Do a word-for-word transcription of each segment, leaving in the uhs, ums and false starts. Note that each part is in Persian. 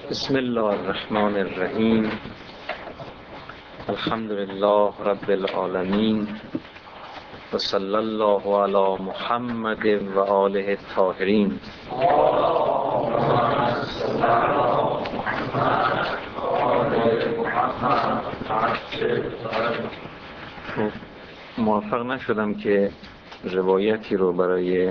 بسم الله الرحمن الرحیم. الحمد لله رب العالمین و صلی الله علی محمد و آله الطاهرین. موفق نشدم که روایتی رو برای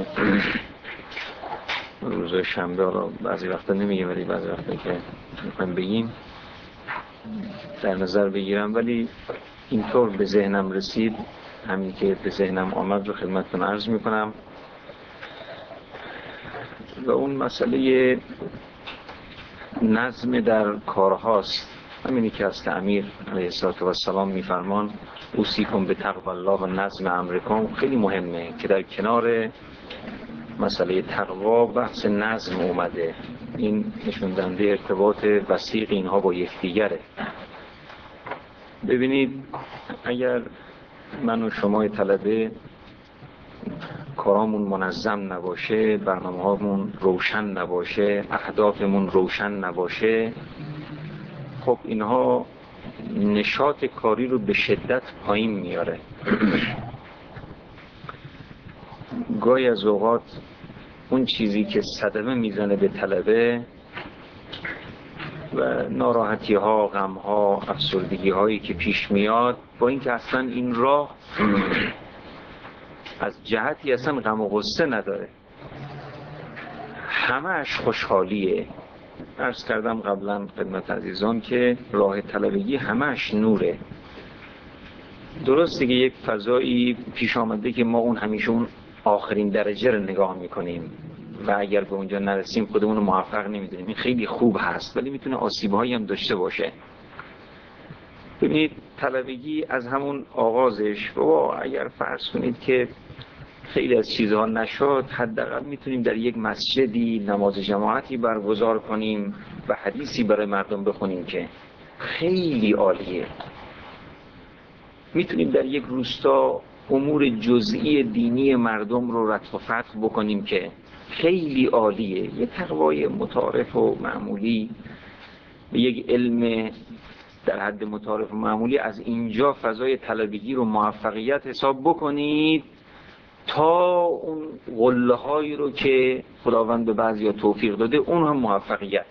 روز شنبه، حالا بعضی وقتا نمیگیم ولی بعضی وقتا که میخوایم بگیم در نظر بگیرم، ولی اینطور به ذهنم رسید، همین که به ذهنم آمد رو خدمتتون عرض میکنم. و اون مسئله نظم در کارهاست، همینی که از امیر علیه السلام میفرمان اوصیکم بتقوی الله و نظم امرکم. خیلی مهمه که در کنار مسئله تقوا بحث نظم اومده. این نشون دهنده ارتباط وثیق اینها با یکدیگره. ببینید، اگر من و شما طلبه کارامون منظم نباشه، برنامه هامون روشن نباشه، اهدافمون روشن نباشه، خب اینها نشاط کاری رو به شدت پایین میاره. گاهی از اوقات اون چیزی که صدمه میزنه به طلبه و ناراحتی ها، غم ها، افسردگی هایی که پیش میاد، با اینکه اصلا این راه از جهتی اصلا غم و غصه نداره، همه‌اش خوشحالیه. عرض کردم قبلا خدمت عزیزان که راه طلبگی همه‌اش نوره. درسته که یک فضایی پیش آمده که ما اون همیشه اون آخرین درجه رو نگاه میکنیم و اگر به اونجا نرسیم خودمون رو موفق نمیدونیم. این خیلی خوب هست ولی میتونه آسیب‌هایی هم داشته باشه. ببینید، طلبگی از همون آغازش، بابا اگر فرض کنید که خیلی از چیزها نشد، حداقل میتونیم در یک مسجدی نماز جماعتی برگزار کنیم و حدیثی برای مردم بخونیم که خیلی عالیه. میتونیم در یک روستا امور جزئی دینی مردم رو رتق و فتق بکنیم که خیلی عالیه. یه تقوای متعارف و معمولی به یک علم در حد متعارف و معمولی، از اینجا فضای طلبگی رو موفقیت حساب بکنید تا اون قله هایی رو که خداوند به بعضیا توفیق داده اون هم موفقیت،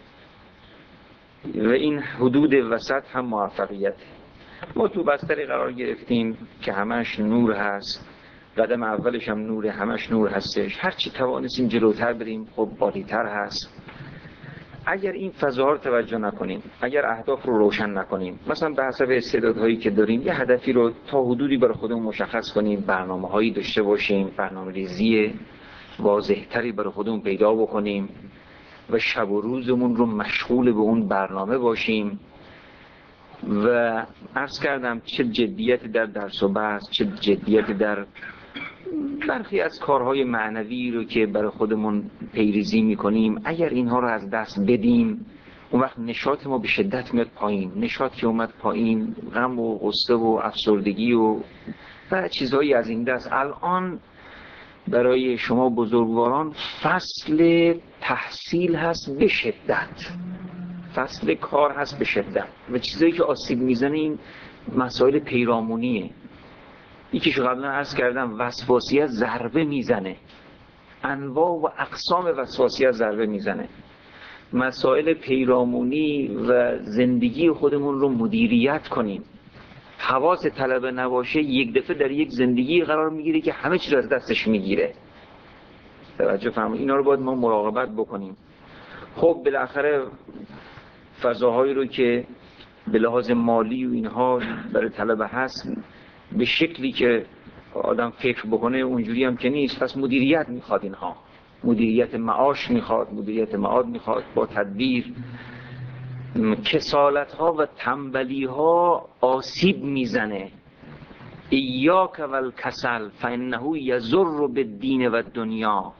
و این حدود وسط هم موفقیت. ما تو بستری قرار گرفتیم که همش نور هست، قدم اولش هم نوره، همش نور هستش. هرچی توانستیم جلوتر بریم خب عالی‌تر هست. اگر این فضاها رو توجه نکنیم، اگر اهداف رو روشن نکنیم، مثلا به حسب استعدادهایی که داریم یه هدفی رو تا حدودی برای خودمون مشخص کنیم، برنامه‌هایی داشته باشیم، برنامه‌ریزی واضح‌تری برای خودمون پیدا بکنیم و شب و روزمون رو مشغول به اون برنامه باشیم. و عرض کردم چه جدیت در درس و بحث، چه جدیت در برخی از کارهای معنوی رو که برای خودمون پیریزی میکنیم، اگر اینها رو از دست بدیم اون وقت نشاط ما به شدت میاد پایین. نشاط که اومد پایین، غم و غصه و افسردگی و و چیزهایی از این دست. الان برای شما بزرگواران فصل تحصیل هست به شدت، فصل کار هست به شدت، و چیزایی که آسیب میزنه این مسائل پیرامونیه. یکیش قبلا عرض کردم، وسواسیت ضربه میزنه، انواع و اقسام وسواسیت ضربه میزنه. مسائل پیرامونی و زندگی خودمون رو مدیریت کنیم. حواس طلبه نباشه یک دفعه در یک زندگی قرار میگیره که همه چیز از دستش میگیره. توجه فرمایید، اینا رو باید ما مراقبت بکنیم. خب بالاخره فضاهایی رو که به لحاظ مالی و اینها برای طلبه هست به شکلی که آدم فکر بکنه اونجوری هم که نیست، پس مدیریت میخواد. اینها مدیریت معاش میخواد، مدیریت معاد میخواد با تدبیر. کسالت ها و تنبلی ها آسیب میزنه. ایاک والکسل فانه یضر بالدین و الدنیا.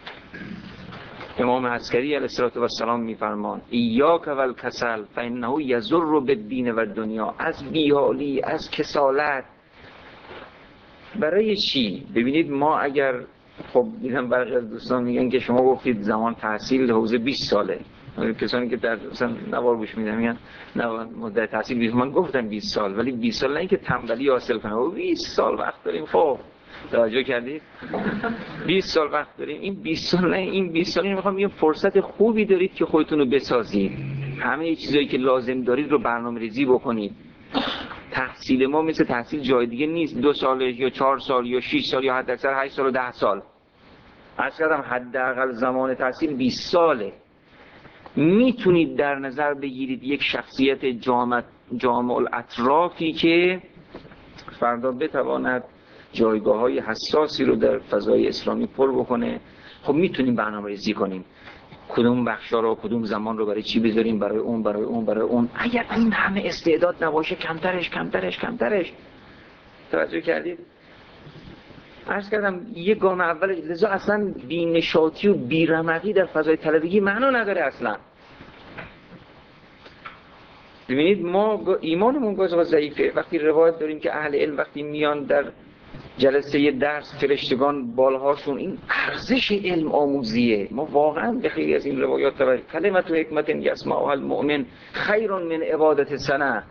امام عسکری علیه السلام میفرمان ایاک والکسل فانه یضر بالدین و الدنیا. از بیحالی، از کسالت، برای چی؟ ببینید، ما اگر خب دیدم برخی از دوستان میگن که شما گفتید زمان تحصیل حوزه بیست ساله، کسانی که در مثلا نوار گوش میدن میگن نه مدت تحصیل بیست، من گفتم بیست سال، ولی بیست سال نه اینکه تنبلی حاصل کنه، و بیست سال وقت داریم. خب توجه کردید بیست سال وقت داریم، این بیست سال نه، این بیست سال این میخوام یه فرصت خوبی دارید که خودتون رو بسازید، همه چیزایی که لازم دارید رو برنامه‌ریزی بکنید. تحصیل ما مثل تحصیل جای دیگه نیست، دو سال یا چهار سال یا شش سال یا حداکثر هشت سال و ده سال. عرض کردم حداقل زمان تحصیل بیست ساله. میتونید در نظر بگیرید یک شخصیت جامع جامع الاطرافی که فردا بتواند جایگاه‌های حساسی رو در فضای اسلامی پر بکنه. خب میتونیم برنامه‌ریزی کنیم کدوم بخشا رو کدوم زمان رو برای چی بذاریم، برای اون برای اون برای اون. اگر این همه استعداد نباشه کمترش کمترش کمترش. توجه کردید؟ عرض کردم یه گام اول، لذا اصلا بی‌نشاطی و بی‌رمقی در فضای طلبگی معنا نداره اصلا. ببینید ما ایمانمون گاز ضعیفه. وقتی روایت داریم که اهل علم وقتی میان در جلسه درس فرشتگان بالهاشون، این ارزش علم آموزیه. ما واقعا به خیلی از این روایات توجه کلمت و حکمت یسمعها المؤمن خیر من عبادت سنه.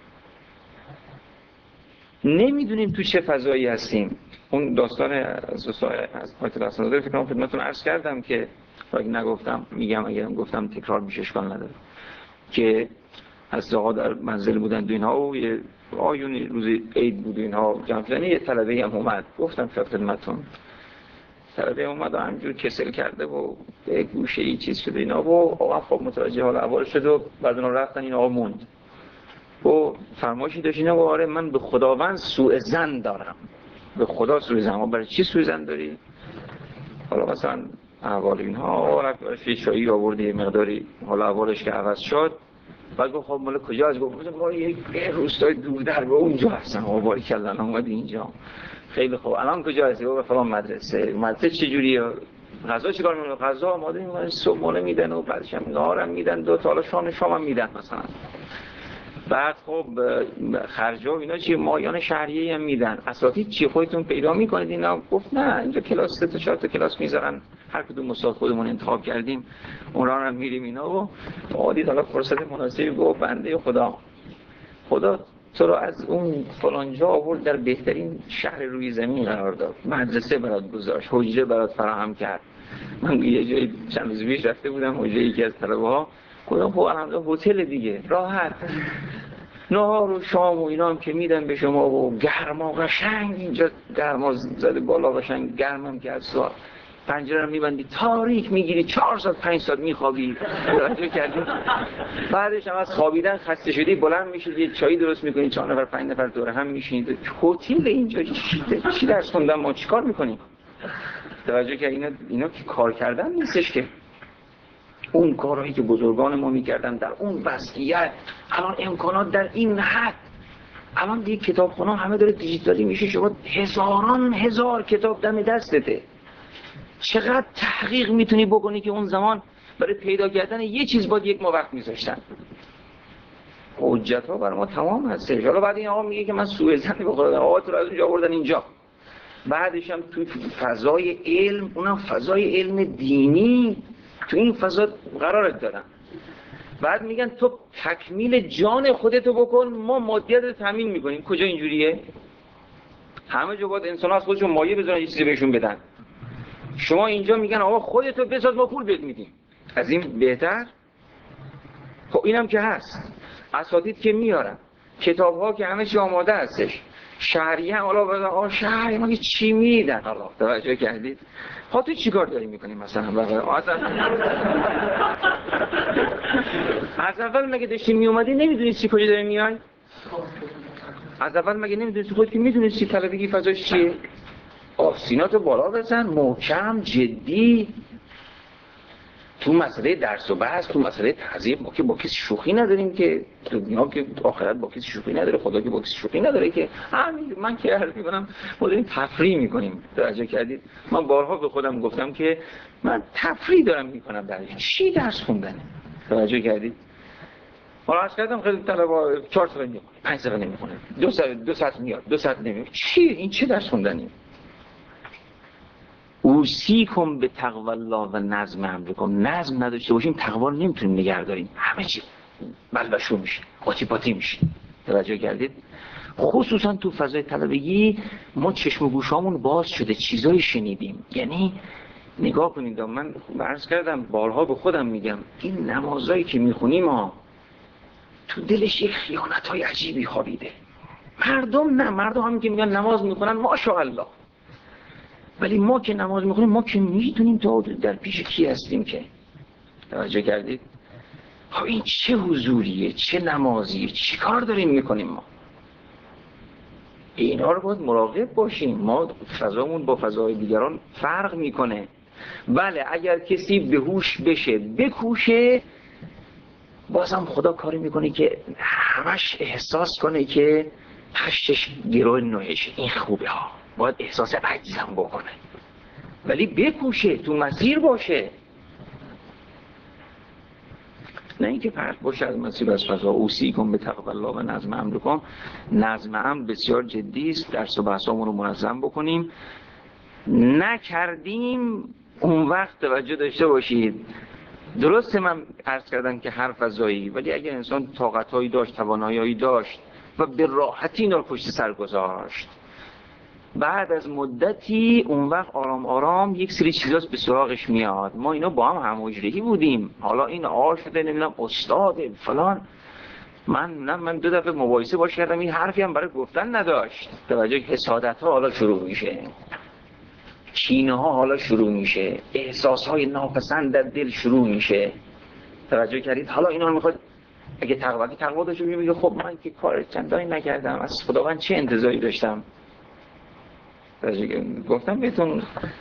نمیدونیم تو چه فضایی هستیم. اون داستان از از آیت الاسناد فکر کنم خدمتتون عرض کردم که اگه نگفتم میگم، اگرم گفتم تکرار میشه اشکال نداره، که از آقا در منزل بودن دو اینها و یه آیونی روز عید بود اینها جمع شدن، یه طلبه هم اومد، گفتم شاید خدمتتون طلبه اومد و همجور کسل کرده و به گوشه ای چیز شده اینا و آقا خب متوجه حال احوال شد و بعد اون رفتن این آقا موند و فرمایشی داشت اینا و آره من به خداوند سوء ظن دارم، به خدا سوء ظن. ما برای چی سوء ظن داری؟ حالا مثلا احوال اینها رفت شایی آورد یه مقداری حالا احوالش که عوض شد، بعد گفت خب مال کجا از گفت ما یک روستای دور در به اونجا هستن. آباری کردن اومد اینجا. خیلی خوب الان کجا هستی؟ گفت فلان مدرسه. مدرسه چه جوریه؟ غذا چیکار می‌کنه؟ غذا آماده می‌کنن، صبح مونه میدن و بعدش هم نهارم میدن، دو تا حالا شام شام میدن مثلا. بعد خب خرجا و اینا چی مایان شهریه هم میدن. اساتید چی خودتون پیدا میکنید اینا؟ گفت نه اینجا کلاس سه تا چهار تا کلاس میذارن، هر کدوم استاد خودمون انتخاب کردیم اون راه هم میریم اینا. و عادی حالا فرصت مناسبی گفت بنده خدا خدا تو رو از اون فلان جا آورد در بهترین شهر روی زمین قرار داد، مدرسه برات گذاشت، حجره برات فراهم کرد. من یه جایی چند روز پیش رفته بودم حجره یکی از طلبه‌ها، گفتم خب الحمدلله هتل دیگه راحت، نهار و شام و اینا هم که میدن به شما و گرما قشنگ، اینجا گرما زده بالا قشنگ گرمم که از پنجره رو میبندی تاریک میگیری، چهار ساعت پنج ساعت میخوابی. توجه کردی؟ بعدش هم از خوابیدن خسته شدی بلند میشید یه چایی درست میکنید، چهار نفر پنج نفر دور هم میشینید. هتل اینجا چی درس خوندن ما چیکار میکنیم؟ توجه کردی؟ اینا اینا که کار کردن نیستش که. اون کارهایی که بزرگان ما میکردن در اون وسعیت، الان امکانات در این حد، الان دیگه کتابخونه همه داره دیجیتالی میشه، شما هزاران هزار کتاب دم دستته. چقدر تحقیق میتونی بکنی که اون زمان برای پیدا کردن یه چیز باید یک ماه وقت میذاشتن. حجت ها برای ما تمام هستش. حالا بعد این آقا میگه که من سوء ظن به خدا، آقا تو رو از اونجا آوردن اینجا. بعدش هم تو فضای علم، اونم فضای علم دینی، تو این فضا قرارت دارن. بعد میگن تو تکمیل جان خودتو بکن، ما مادیت رو تامین میکنیم. کجا اینجوریه؟ همه جا باید انسان ها از خودشون مایه بذارن یه چیزی بهشون بدن. شما اینجا میگن آقا خودتو بساز ما پول بهت میدیم. از این بهتر؟ خب اینم که هست. اساتید که میارن، کتاب ها که همه چی آماده هستش، شهریه هم حالا بزن آقا شهریه ما که چی میدن؟ حالا توجه کردید؟ ها تو چی کار داری میکنیم مثلا؟ اصلا از اول مگه داشتی میومدی نمیدونستی کجا داری میای؟ از اول مگه نمیدونستی خودت که میدونستی طلبگی فضاش چیه؟ آسیناتو بالا بزن، محکم، جدی. تو مسئله درس و بحث، تو مسئله تهذیب ما که با کسی شوخی نداریم، که دنیا که آخرت با کسی شوخی نداره، خدا که با کسی شوخی نداره، که همین من که عرض می‌کنم ما داریم تفریح می‌کنیم. توجه کردید؟ من بارها به خودم گفتم که من تفریح دارم می‌کنم، درش چی درس خوندنه. توجه کردید؟ حالا عرض کردم خیلی طلبه چهار سال نمی‌خونه، پنج سال نمی‌خونه، دو ساعت دو ساعت میاد، دو ساعت نمیاد. چی این چه درس خوندنی؟ اوصیکم به تقوی الله و نظم امرکم. نظم نداشته باشیم تقوا رو نمیتونیم نگه داریم، همه چی بلبشو میشه، قاطی پاتی میشه. توجه کردید؟ خصوصا تو فضای طلبگی ما چشم و گوشامون باز شده، چیزایی شنیدیم. یعنی نگاه کنید، من عرض کردم بارها به خودم میگم، این نمازایی که میخونیم ها تو دلش یک خیانت‌های عجیبی خوابیده. مردم نه، مردم همین که میگن نماز میخونن ماشاءالله، ولی ما که نماز میخونیم ما که میدونیم تا در پیش کی هستیم. که توجه کردید؟ ها این چه حضوریه، چه نمازیه، چی کار داریم میکنیم ما؟ اینا رو باید مراقب باشیم. ما فضامون با فضای دیگران فرق میکنه. بله اگر کسی به هوش بشه بکوشه، بازم خدا کاری میکنه که همش احساس کنه که هشتش گروه نوهشه. این خوبه ها، باید احساس عجزم بکنه، ولی بکوشه، تو مسیر باشه، نه اینکه پرت باشه از مسیر از فضا. اوصیکم به تقوی الله و نظم امرکم. نظم امر بسیار جدی است، درس و بحثامون رو منظم بکنیم. نکردیم اون وقت توجه داشته باشید، درسته من عرض کردم که هر فضایی، ولی اگر انسان طاقت‌هایی داشت، توانایی‌هایی داشت و به راحتی اینا رو پشت سر گذاشت، بعد از مدتی اون وقت آرام آرام یک سری چیزاست به سراغش میاد. ما اینا با هم هم‌حجره‌ای بودیم، حالا این آقا شده نمیدونم استاد فلان. من نه من دو دفعه مباحثه باش کردم، این حرفی هم برای گفتن نداشت. توجه، حسادت‌ها حالا شروع میشه، کینه ها حالا شروع میشه، احساس های ناپسند در دل شروع میشه. توجه کردید؟ حالا اینا رو میخواد، اگه تقوا که تقوا داشته میگه خب من که کار چندانی نکردم، از خداوند چه انتظاری داشتم. گفتم بهتون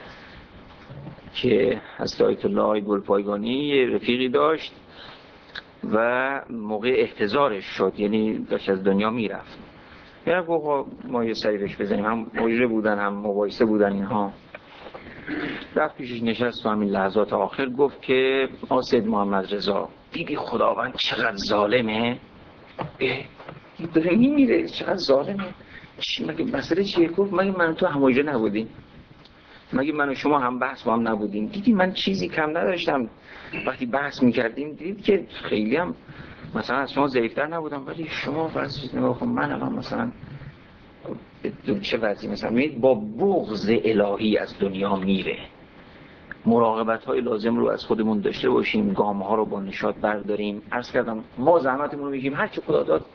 که از آیت الله گلپایگانی رفیقی داشت و موقع احتضارش شد، یعنی داشت از دنیا میرفت، یعنی گفت ما یه سری بهش بزنیم، هم مجره بودن هم مباحثه بودن اینها. رفت پیشش نشست و همین لحظات آخر گفت که آسید محمد رضا، دیدی خداوند چقدر ظالمه؟ داره میمیره، چقدر ظالمه. چی مگه مسئله چیه؟ گفت مگه من تو هماجه نبودیم؟ مگه من و شما هم بحث با هم نبودیم؟ دیدی من چیزی کم نداشتم وقتی بحث میکردیم؟ دیدید که خیلی هم مثلا از شما ضعیفتر نبودم، ولی شما فرض چیز نگاه کن، من الان مثلا چه وضعی مثلا با بغض الهی از دنیا میره. مراقبت های لازم رو از خودمون داشته باشیم، گام ها رو با نشاط برداریم. عرض کردم ما زحمتمون رو میگیم، هر چه خدا داد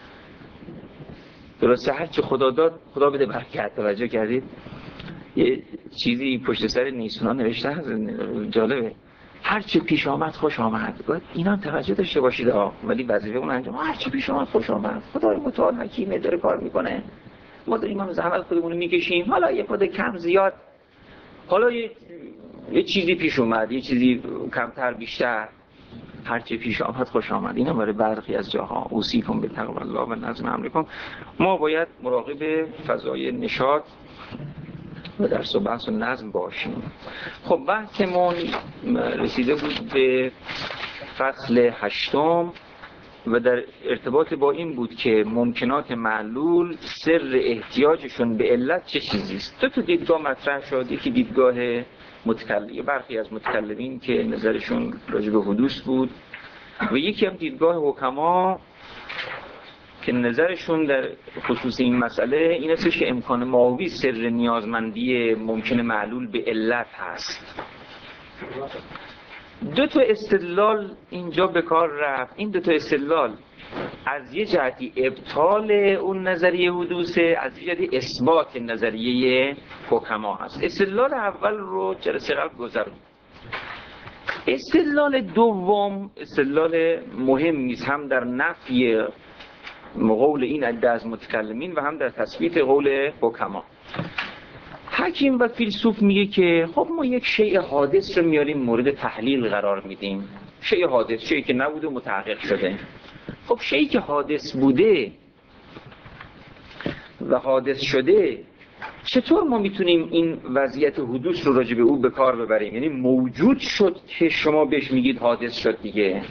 درسته، هر چه خدا داد خدا بده برکت. توجه کردید؟ یه چیزی پشت سر نیسونا نوشته هست جالبه، هر چه پیش آمد خوش آمد. باید اینا توجه داشته باشید ها، ولی وظیفه اون انجام. هر چه پیش آمد خوش آمد، خدای متعال حکیمه داره کار میکنه، ما داریم هم زحمت خودمون رو میکشیم، حالا یه خود کم زیاد، حالا یه, یه چیزی پیش اومد، یه چیزی کمتر بیشتر، هرچی پیش آمد خوش آمد. اینا برای برخی از جاها. اوصیکم به تقوی الله و نظم امرکم. ما باید مراقب فضای نشاط و درس و بحث و نظم باشیم. خب بحثمون رسیده بود به فصل هشتم و در ارتباط با این بود که ممکنات معلول سر احتیاجشون به علت چه چیزیست. دو تا دیدگاه مطرح شد، یکی دیدگاه متکلم، برخی از متکلمین که نظرشون راجع به حدوث بود، و یکی هم دیدگاه حکما که نظرشون در خصوص این مسئله این است که امکان معاوی سر نیازمندی ممکن معلول به علت هست. دو تا استدلال اینجا به کار رفت. این دو تا استدلال از یه جهتی ابطال اون نظریه حدوثه، از یه جهتی اثبات نظریه حکما هست. استدلال اول رو جلسه قبل گذروندیم. استدلال دوم استدلال مهمی است، هم در نفی قول این عده از متکلمین و هم در تثبیت قول حکما. حکیم و فیلسوف میگه که خب ما یک شیء حادث رو میاریم مورد تحلیل قرار میدیم. شیء حادث، شیئی که نبوده متحقق شده. خب شیئی که حادث بوده و حادث شده، چطور ما میتونیم این وضعیت حدوث رو راجع به او به کار ببریم؟ یعنی موجود شد که شما بهش میگید حادث شد دیگه.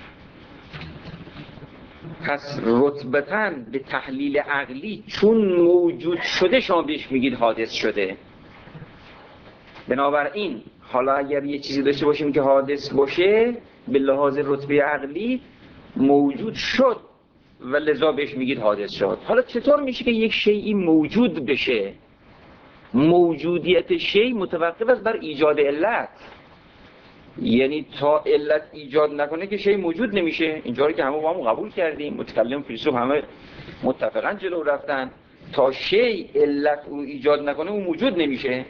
پس رتبتاً به تحلیل عقلی چون موجود شده شما بهش میگید حادث شده. بنابراین حالا اگر یه چیزی داشته باشیم که حادث باشه به لحاظ رتبه عقلی موجود شد و لذا بهش میگید حادث شد. حالا چطور میشه که یک شیئی موجود بشه؟ موجودیت شیء متوقف است بر ایجاد علت، یعنی تا علت ایجاد نکنه که شیء موجود نمیشه. اینجا رو که همه با هم قبول کردیم، متکلم فیلسوف همه متفقاً جلو رفتن. تا شیء علت او ایجاد نکنه اون موجود نمیشه.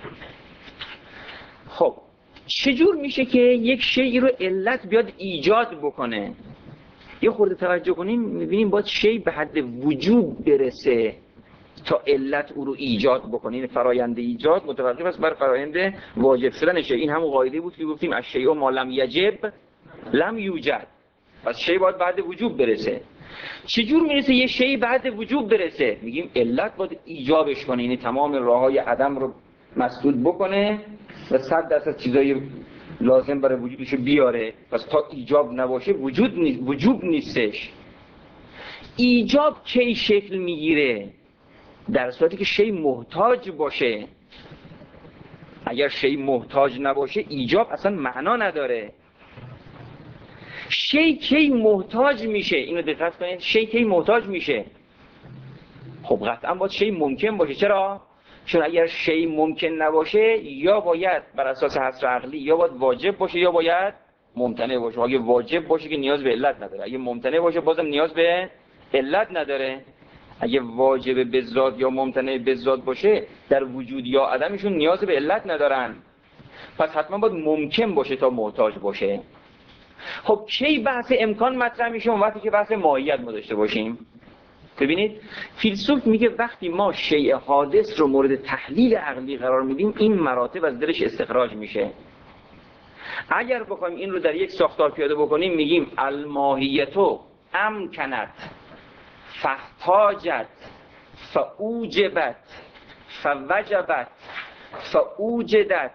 خب چجور میشه که یک شیء رو علت بیاد ایجاد بکنه؟ یه خورده توجه کنیم میبینیم باید شیء به حد وجوب برسه تا علت او رو ایجاد بکنه. این فرایند ایجاد متوقف است بر فرایند واجب شدن شیء. این همون قاعده بود که گفتیم الشیء ما لم یجب لم یوجد. پس شیء باید بعد وجوب برسه. چجور میرسه یه شیء بعد وجوب برسه؟ میگیم علت باید ایجابش کنه، یعنی تمام راههای عدم رو مسدود بکنه و صد درصد چیزای لازم برای وجودش بیاره. پس تا ایجاب نباشه وجود نیست، وجوب نیستش. ایجاب کی شکل میگیره؟ در صورتی که شیء محتاج باشه. اگر شیء محتاج نباشه ایجاب اصلا معنا نداره. شیء کی محتاج میشه؟ اینو دقت کنید، شیء کی محتاج میشه؟ خب قطعا باید شیء ممکن باشه. چرا؟ چون اگر شیء ممکن نباشه یا باید بر اساس حصر عقلی یا باید واجب باشه یا باید ممتنع باشه. اگه واجب باشه که نیاز به علت نداره، اگه ممتنع باشه بازم نیاز به علت نداره. اگه واجب بذات یا ممتنع بذات باشه در وجود یا عدمشون نیاز به علت ندارن. پس حتما باید ممکن باشه تا محتاج باشه. خب کی بحث امکان مطرح میشه؟ اون وقتی که بحث ماهیت ما داشته باشیم. ببینید فیلسوف میگه وقتی ما شیء حادث رو مورد تحلیل عقلی قرار میدیم این مراتب از درش استخراج میشه. اگر بخوایم این رو در یک ساختار پیاده بکنیم میگیم الماهیتو امکنت فاحتاجت فاوجبت فوجبت فاوجدت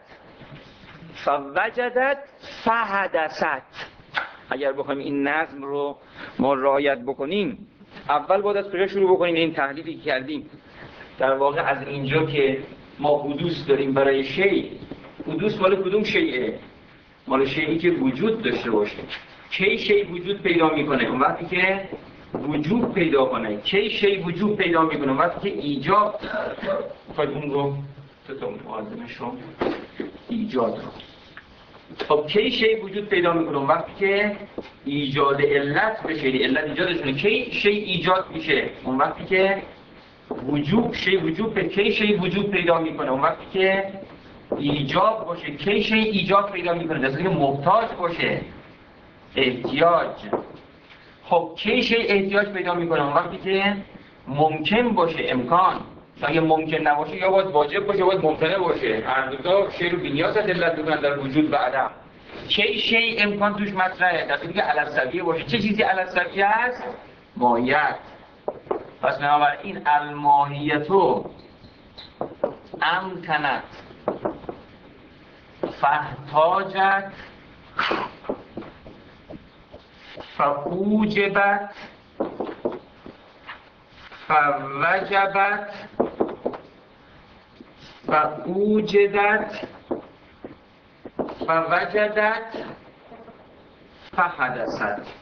فوجدت فحدثت. اگر بخوایم این نظم رو ما رعایت بکنیم اول باید از کجا شروع بکنیم؟ این تحلیلی که کردیم در واقع از اینجا که ما حدوث داریم برای شیء. حدوث مال کدوم شیءه؟ مال شیئی که وجود داشته باشه. کی شیء وجود پیدا میکنه؟ اون وقتی که وجود پیدا کنه. کی شیء وجود پیدا میکنه؟ اون وقتی که ایجاد. خواهد اون رو تو تو معظمش رو ایجاد رو. خب کی شیء وجود پیدا میکنه؟ اون وقتی که ایجاد علت بشه، علت ایجادش کنه. کی شیء ایجاد میشه؟ اون وقتی که وجود شیء وجود به کی شیء وجود پیدا میکنه؟ اون وقتی که ایجاب باشه. کی شیء ایجاد پیدا میکنه؟ در صورتی که محتاج باشه، احتیاج. خب کی شیء احتیاج پیدا میکنه؟ اون وقتی که ممکن باشه، امکان. اگه ممکن نباشه یا باید واجب باشه یا باید ممتنع باشه. هر دو تا شیء رو بی‌نیاز از علت بکنن در وجود و عدم. کی شیء امکان توش مطرحه؟ در صورتی که علی السویه باشه. چه چیزی علی السویه است؟ ماهیت. پس بنابراین الماهیتو امکنت فاحتاجت فاوجبت فوجبت فاوجدت فوجدت فحدثت.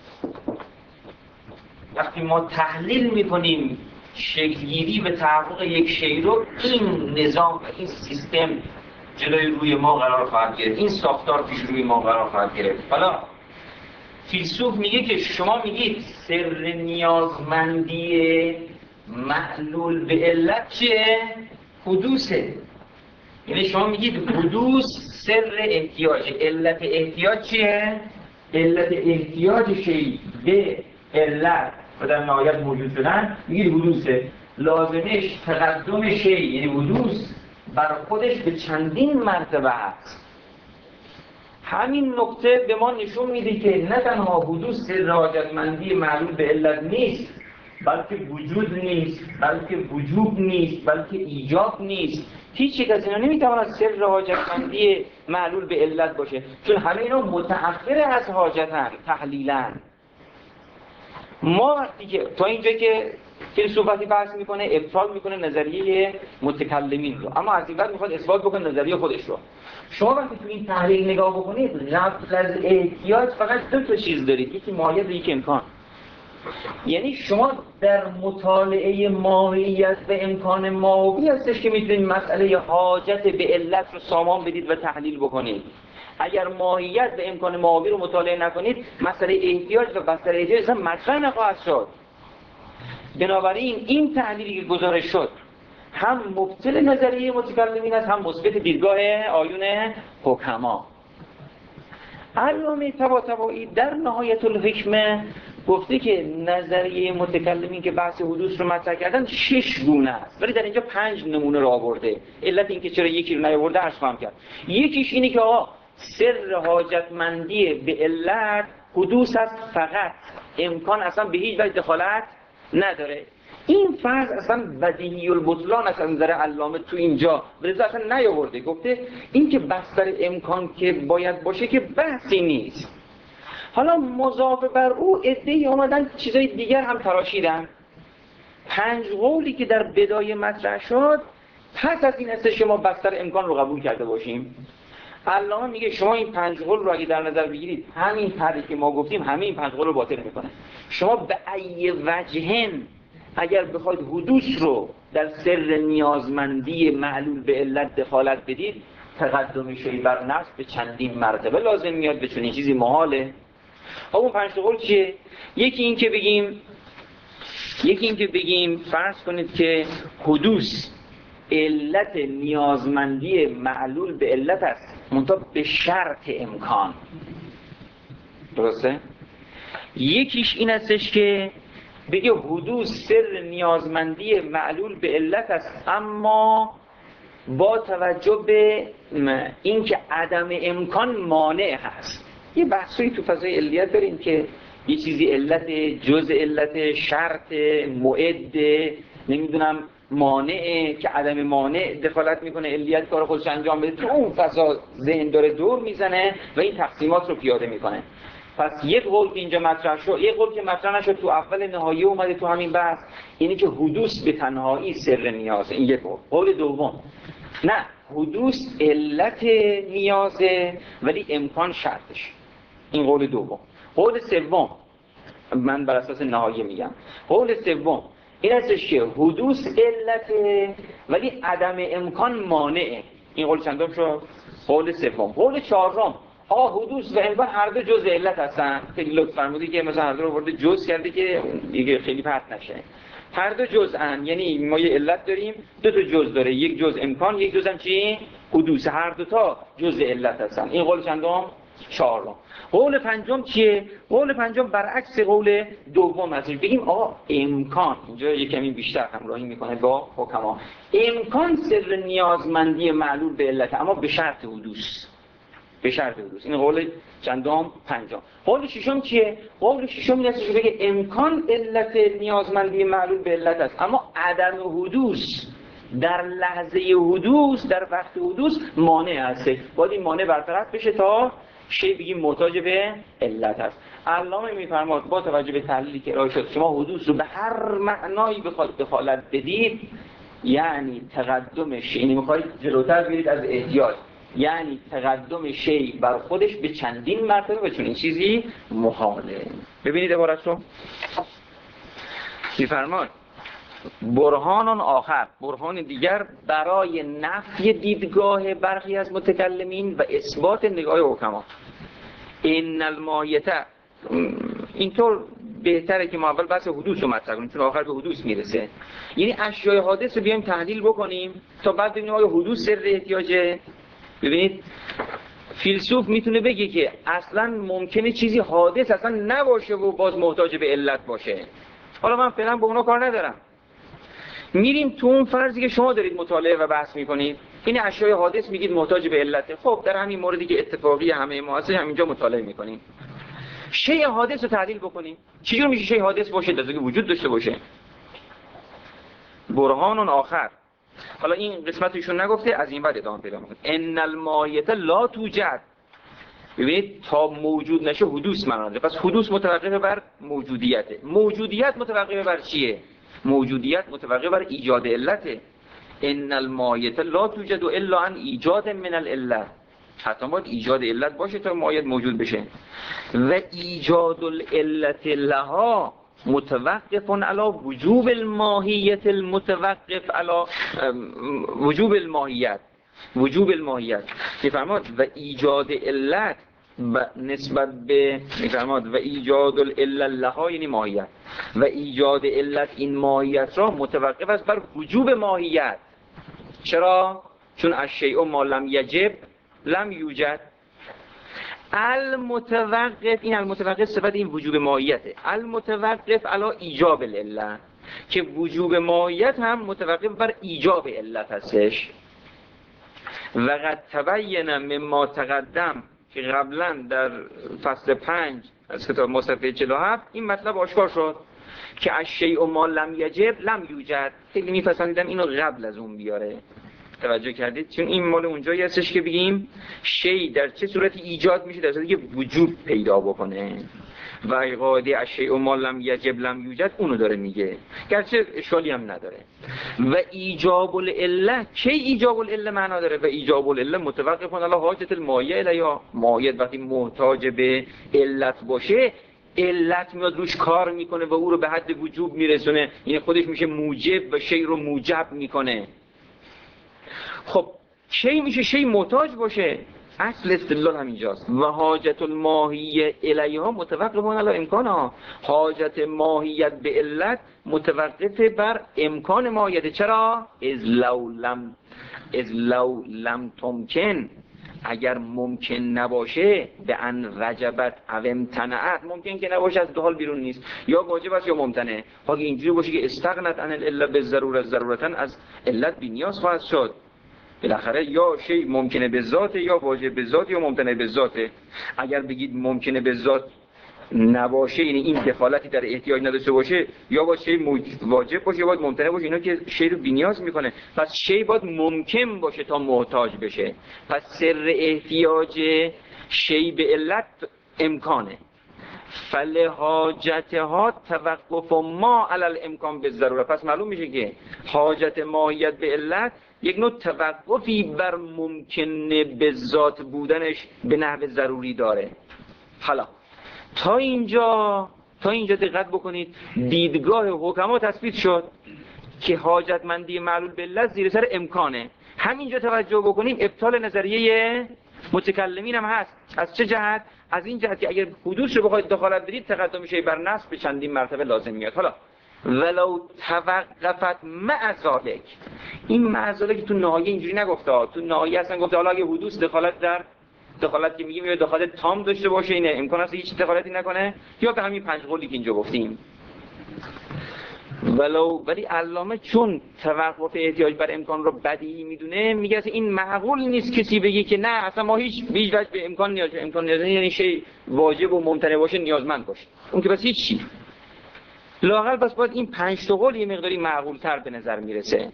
وقتی ما تحلیل میکنیم شکلگیری به تحقق یک شیء رو، این نظام و این سیستم جلوی روی ما قرار خواهد گرفت، این ساختار پیش روی ما قرار خواهد گرفت. حالا فیلسوف میگه که شما میگید سر نیازمندی معلول به علت چیه؟ حدوثه. یعنی شما میگید حدوث سر احتیاج. علت احتیاج چیه؟ علت احتیاج شیء به علت و در نهایت موجود شدن میگید حدوثه. لازمش تقدم شیء یعنی حدوث بر خودش به چندین مرتبه است. همین نکته به ما نشون میده که نه تنها حدوث سر حاجتمندی معلول به علت نیست، بلکه وجود نیست، بلکه وجوب نیست، بلکه ایجاب نیست. هیچ یک از اینا نمیتواند سر حاجتمندی معلول به علت باشه، چون همه اینا متأخر از حاجتن تحلیلاً. ما وقتی که تا اینجا که فیلسوفاتی بحث میکنه، ابطال میکنه نظریه متکلمین رو، اما از این بعد میخواد اثبات بکنه نظریه خودش رو. شما وقتی تو این تحلیل نگاه بکنید، قبل از احتیاج فقط دو تا چیز دارید، یکی ماهیت و یکی امکان. یعنی شما در مطالعه ماهیت و امکان ماهوی هستش که میتونید مسئله حاجت به علت رو سامان بدید و تحلیل بکنید. اگر ماهیت و امکان ماهوی رو مطالعه نکنید، مسئله احتیاج و بستر احتیاج اصلا مطرح نخواهد شد. بنابراین این تحلیلی که گزارش شد هم مبطل نظریه متکلمین است، هم مثبت دیدگاه آیون حکما. علامه طباطبایی در نهایت الحکمه گفته که نظریه متکلمین که بحث حدوث رو مطرح کردن شش گونه است، ولی در اینجا پنج نمونه رو آورده. علت این که چرا یکی رو نیاورده عرض خواهم کرد. یکیش اینه که آقا سر حاجتمندی به علت حدوث است فقط، امکان اصلا به هیچ وجه دخالت نداره. این فرض اصلا بدیهی البطلان است از نظر علامه تو اینجا، لذا اصلا نیاورده. گفته این که بستر امکان که باید باشه که بحثی نیست. حالا مضاف بر او عده‌ای آمدن چیزای دیگر هم تراشیدن. پنج قولی که در بدایه مطرح شد پس از این است شما بستر امکان رو قبول کرده باشیم. علامه میگه شما این پنج قول رو اگه در نظر بگیرید، همین طرحی که ما گفتیم همه این پنج قول رو باطل میکنه. شما به ای وجهن اگر بخواید حدوث رو در سر نیازمندی معلول به علت دخالت بدید، تقدم شی بر نفس به چندین مرتبه لازم میاد، به چنین چیزی محاله. خب اون پنج قول چیه؟ یکی این که بگیم یکی این که بگیم فرض کنید که حدوث علت نیازمندی معلول به علت است، منتها به شرط امکان. درسته؟ یکیش این استش که بگه حدوث سر نیازمندی معلول به علت است، اما با توجه به این که عدم امکان مانع هست. یه بحثی تو فضای علیت داریم که یه چیزی علت، جزء علت، شرط، معد، نمیدونم مانعه که عدم مانع دخالت میکنه علیت کار خودش انجام بده. تو اون فضا ذهن داره دور میزنه و این تقسیمات رو پیاده میکنه. پس یک قول که اینجا مطرح شد، یک قول که مطرح نشد تو اول نهایی اومده تو همین بحث، اینی که حدوث به تنهایی سر نیازه. این یک قول. قول دوم نه، حدوث علت نیازه ولی امکان شرطش. این قول دوم. قول سوم من بر اساس نهایی میگم. قول سوم این استش که حدوث علته ولی عدم امکان مانعه. این قول چندم شد؟ قول سوم. قول چهارم آه حدوث و امکان هر دو جزء علت هستن. خیلی لطف فرمودی که مثلا هر دو رو برده جزء کرده که دیگه خیلی پرت نشه. هر دو جزءن، یعنی ما یه علت داریم دو تا جزء داره، یک جزء امکان، یک جزء هم چی؟ حدوث. هر دو تا جزء علت هستن. این قول چندم؟ چهارم. قول پنجم چیه؟ قول پنجم برعکس قول دوم هست. بگیم آقا امکان، اینجا یه کمی بیشتر همراهی میکنه با حکما، امکان سر نیازمندی معلول به علت، اما به شرط حدوث. به شرط حدوث. این قول چندم؟ پنجم. قول ششم چیه؟ قول ششم این است که بگه امکان علت نیازمندی معلول به علت است، اما عدم حدوث در لحظه حدوث، در وقت حدوث مانع هست. باید این مانع برطرف بشه تا شی بگیم محتاج به علت است. علامه میفرماد با توجه به تحلیلی که ارائه شد شما حدوث رو به هر معنایی بخواید دخالت بدید، یعنی تقدمش، یعنی میخواید جلوتر برید از احتیاج، یعنی تقدم شی بر خودش به چندین مرتبه و چون این چیزی محاله. ببینید عبارت رو میفرماد برهان آخر، برهان دیگر برای نفی دیدگاه برخی از متکلمین و اثبات نگاه حکما. ان المایته، اینطور بهتره که ما اول بحث حدوث رو مطرح کنیم چون آخر به حدوث میرسه. یعنی اشیاء حادث رو بیایم تحلیل بکنیم تا بعد ببینیم آیا حدوث سر احتیاجه. ببینید فیلسوف میتونه بگه که اصلا ممکنه چیزی حادث اصلا نباشه و باز محتاج به علت باشه. حالا من فعلا به اونا کار ندارم. میریم تو اون فرضی که شما دارید مطالعه و بحث میکنید، این اشیاء حادث میگید محتاج به علته. خب در همین موردی که اتفاقی همه ما هست همینجا مطالعه میکنیم. شیء حادث رو تحلیل بکنیم. چجور میشه شیء حادث باشه در که وجود داشته باشه؟ برهان آخر. حالا این قسمت ایشون نگفته، از این بعد ادامه پیدا میکنه. ان المایته لا توجد. ببینید تا موجود نشه حدوث معنی داره. پس حدوث متوقف بر موجودیته. موجودیت متوقف بر چیه؟ موجودیت متوقف بر ایجاد علته. ان المایت لا توجد الا عن ایجاد من العله، حتی باید ایجاد علت باشه تا مایت موجود بشه. و ایجاد العلت لها متوقف علی وجوب الماهیت المتوقف علی وجوب الماهیت وجوب الماهیت میفرماد و ایجاد علت نسبت به میفرماد و ایجاد العله لها یعنی ماهیت، و ایجاد علت این ماهیت را متوقف است بر وجوب ماهیت. چرا؟ چون الشیء ما لم یجب لم یوجد. المتوقف، این المتوقف صفت این وجوب ماهیته، المتوقف علی ایجاب العله، که وجوب ماهیت هم متوقف بر ایجاب علت هستش. و قد تبین مما تقدم، که قبلا در فصل پنج از کتاب ما صفحه چهل و هفت این مطلب آشکار شد که الشیء ما لم یجب لم یوجد. خیلی میپسندیدم اینو قبل از اون بیاره، توجه کردید؟ چون این مال اونجایی هستش که بگیم شی در چه صورتی ایجاد میشه در صورتی که وجود پیدا بکنه، و قاعده الشیء ما لم یجب لم یوجد اونو داره میگه، گرچه اشکالی هم نداره. و ایجاب العله، کی ایجاب العله معنا داره؟ و ایجاب العله متوقف علی حاجت المایه الیها، مایه وقتی محتاج به علت باشه علت میاد روش کار میکنه و او رو به حد وجوب میرسونه، یعنی خودش میشه موجب و شی رو موجب میکنه. خب کی میشه شی محتاج باشه؟ اصل استدلال همینجاست. و حاجت الماهیه الیها متوقف علی امکانها، حاجت ماهیت به علت متوقف بر امکان ماهیت. چرا؟ از لو لم از لو لم تمکن، اگر ممکن نباشه به ان رجبت او امتنعت، ممکن که نباشه از دو حال بیرون نیست، یا واجب است یا ممتنع. اگه اینجوری باشه که استغنت عن الا بالضروره، ضرورتا از علت بی نیاز خواهد شد. بالاخره یا شی ممکنه به ذات یا واجب به ذات یا ممتنع به ذاته. اگر بگید ممکنه به ذات نباشه یعنی این دخالتی در احتیاج نداشته باشه، یا باید شی واجب باشه یا باید ممتنع باشه، اینا که شی رو بی‌نیاز میکنه. پس شی باید ممکن باشه تا محتاج بشه. پس سر احتیاج شی به علت امکانه. فلحاجتها توقف ما علی الامکان بالضروره. پس معلوم میشه که حاجت ماهیت به علت یک نوع توقفی بر ممکن به ذات بودنش به نحو ضروری داره. حالا تا اینجا تا اینجا دقت بکنید، دیدگاه حکما تثبیت شد که حاجتمندی معلول به علت زیر سر امکانه. همینجا توجه بکنیم ابطال نظریه متکلمین هم هست. از چه جهت؟ از این جهت که اگر حدوث رو بخواید دخالت بدید تقدم میشه بر نص به چندین مرتبه لازم میاد. حالا ولو توقفت مع ذالک، این مع ذالک تو نهایه اینجوری نگفته، تو نهایه اصلا گفته حالا اگه حدوث دخالت در دخالت که میگیم یا دخالت تام داشته باشه، اینه امکان هست هیچ دخالتی نکنه، یا به همین پنج قولی که اینجا گفتیم. ولو ولی علامه چون توقف احتیاج بر امکان رو بدیهی میدونه، میگه این معقول نیست کسی بگه که نه اصلا ما هیچ هیچ وجه به امکان نیاز امکان نیاز یعنی شی واجب و ممتنع باشه نیازمند باشه، اون که بس هیچ چی. لااقل پس باید این پنج تا قول یه مقداری معقول تر به نظر میرسه.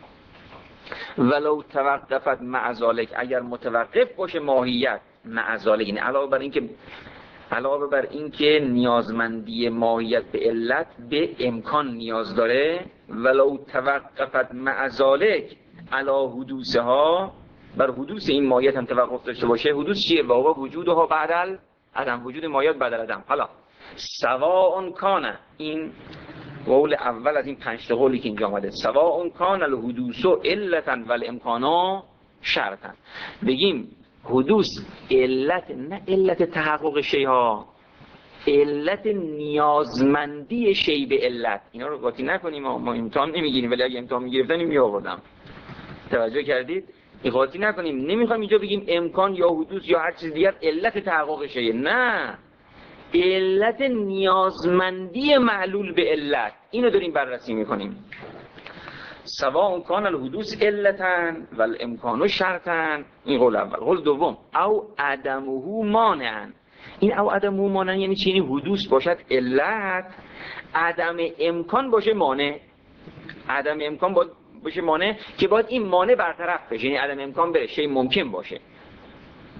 ولو توقفت مع ذالک، اگر متوقف باشه ماهیت مع ذالک، یعنی علاوه بر این که علاوه بر این که نیازمندی ماهیت به علت به امکان نیاز داره، ولو توقفت مع ذالک علی حدوثها، بر حدوث این ماهیت هم توقف داشته باشه. حدوث چیه؟ واقع وجودها بعدل عدم، وجود ماهیت بعدل عدم. حالا سواء کان، این قول اول از این پنج تا قولی که اینجا آمده، سواء کان الحدوث علتا والامکان شرطا، بگیم حدوث علت، نه علت تحقق شی ها، علت نیازمندی شی به علت. اینا رو قاطی نکنیم، ما امتحان نمیگیریم، ولی اگه امتحان میگرفتن می آوردم. توجه کردید؟ قاطی نکنیم، نمیخوام اینجا بگیم امکان یا حدوث یا هر چیز دیگر علت تحقق شی، نه، علت نیازمندی معلول به علت، اینو داریم بررسی میکنیم. سواء کان الحدوث علتا والامکان شرطا، این قول اول. قول دوم او عدمه مانعا، این او عدمه مانعا یعنی چی؟ یعنی حدوث باشد علت، عدم امکان باشه مانع. عدم امکان باید باشه مانع، که باید این مانع برطرف بشه، یعنی عدم امکان بره شی ممکن باشه.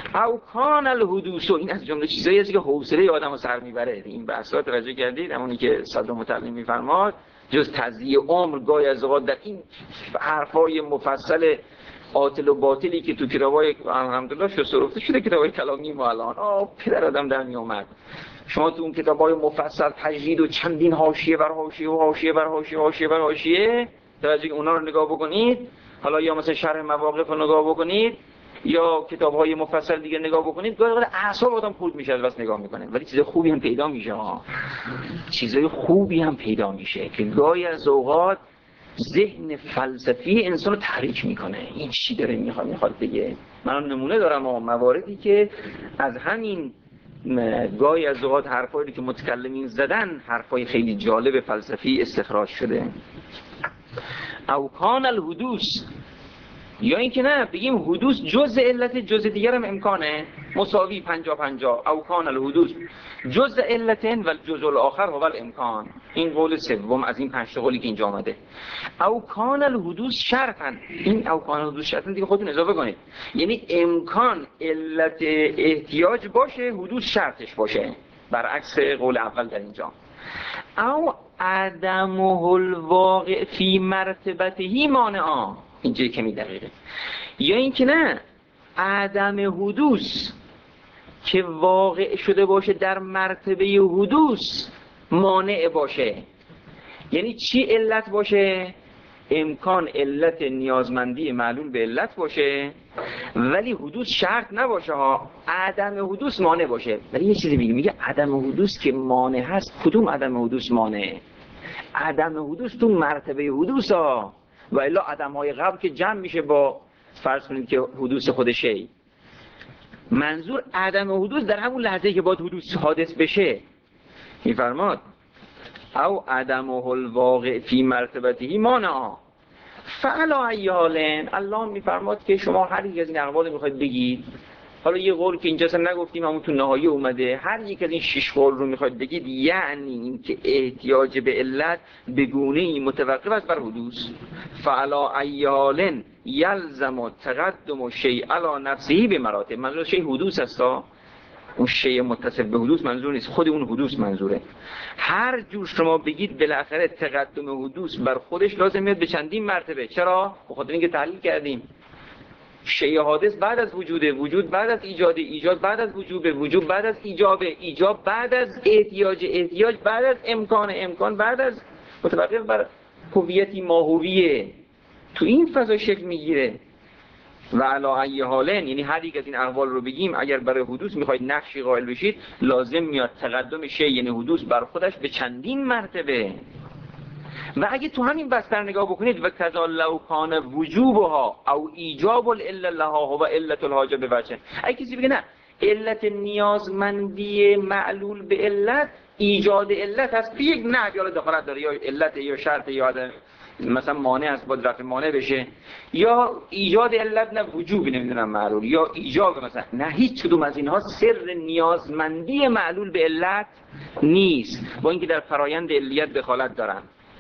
او کان الحدوث، این از جمله چیزایی است که حوصله آدمو سر میبره. این بحثا توجه کردید؟ همونی که صدر متعلم میفرماد جز تضییع عمر گاهی از اوقات در این حرفای مفصل باطل و باطلی که تو کتابای الحمدلله شسرفته شده، کتابای کلامی ما الان آ پدر آدم در می اومد. شما تو اون کتابای مفصل تجدید و چندین حاشیه بر حاشیه و حاشیه بر حاشیه و حاشیه بر حاشیه توجه اونا رو نگاه بکنید، حالا یا مثلا شرح مواقف رو نگاه بکنید یا کتاب‌های مفصل دیگه نگاه بکنید، گاهی اوقات اعصاب آدم خورد میشه از بس نگاه میکنه، ولی چیز خوبی هم پیدا میشه ها. چیزای خوبی هم پیدا میشه که گاهی از اوقات ذهن فلسفی انسان رو تحریک میکنه. این چی داره میخواد میخواد بگه. من نمونه دارم و مواردی که از همین گاهی از اوقات حرفایی که متکلمین زدن حرفای خیلی جالب فلسفی استخراج شده. او کان الحدوث، یا اینکه نه بگیم حدوث جزء علت، جزء دیگر هم امکانه، مساوی پنجا پنجا. او کان الحدوث جزء علتن و الجزء الاخر هو الامکان. این قول سوم از این پنج تا قولی که اینجا آمده. او کان الحدوث شرطا، این او کان الحدوث شرطا دیگه خودتون اضافه کنید، یعنی امکان علت احتیاج باشه، حدوث شرطش باشه، برعکس قول اول در اینجا. او عدمه الواقع فی مرتبته مانعا، اینجا کمی دقیقه. یا اینکه نه عدم حدوث که واقع شده باشه در مرتبه حدوث مانع باشه. یعنی چی علت باشه؟ امکان علت نیازمندی معلول به علت باشه ولی حدوث شرط نباشه ها، عدم حدوث مانع باشه. ولی یه چیزی میگه، میگه عدم حدوث که مانع هست. کدوم عدم حدوث مانع؟ عدم حدوث تو مرتبه حدوث ها، و الا عدم های قبل که جمع میشه با فرض کنید که حدوث خودشه. منظور عدم حدوث در همون لحظه که باید حدوث حادث بشه. میفرماد او عدمه الواقع فی مرتبته مانع فعلا ایالن. الله میفرماد که شما هر یک از این اقوال میخواید بگید، حالا یه قول که اینجا اصلا نگفتیم همون تو نهایی اومده، هر یک از این شش قول رو میخواید بگید، یعنی اینکه احتیاج به علت به گونه‌ای متوقف است بر حدوث. فعلا ایالن یلزم تقدم شیء علی نفسه به مراتب. منظور شیء حدوث است، اون شیء متصل به حدوث منظور نیست، خود اون حدوث منظوره. هر جور شما بگید بالاخره تقدم حدوث بر خودش لازم میاد به چندین مرتبه. چرا؟ بخاطر اینکه تحلیل کردیم شیء حادث بعد از وجوده، وجود بعد از ایجاد، ایجاد بعد از وجوب، وجوب بعد از ایجاب، ایجاب بعد از احتیاج، احتیاج بعد از امکان، امکان بعد از متوقف بر هویتی ماهویه. تو این فضا شکل میگیره. و علی ای حالن، یعنی هر یک از این احوال رو بگیم اگر برای حدوث میخواید نقشی قائل بشید لازم میاد تقدم شیء یعنی حدوث بر خودش به چندین مرتبه. و اگه تو همین بستر نگاه بکنید و کذا لو کان وجوبها او ایجاب الا لها هو علت الحاجه به وجه. اگه کسی بگه نه علت نیازمندی معلول به علت ایجاد علت هست، به یک نحوی حالا دخالت داره، یا علت یا شرط یا مثلا مانع است باید رفع مانع بشه، یا ایجاد علت نه وجوبی نمیدونم معلول، یا ایجاب مثلا نه، هیچ کدوم از اینها سر نیازمندی معلول به علت نیست، با اینکه در فرایند علیت دخالت دارن.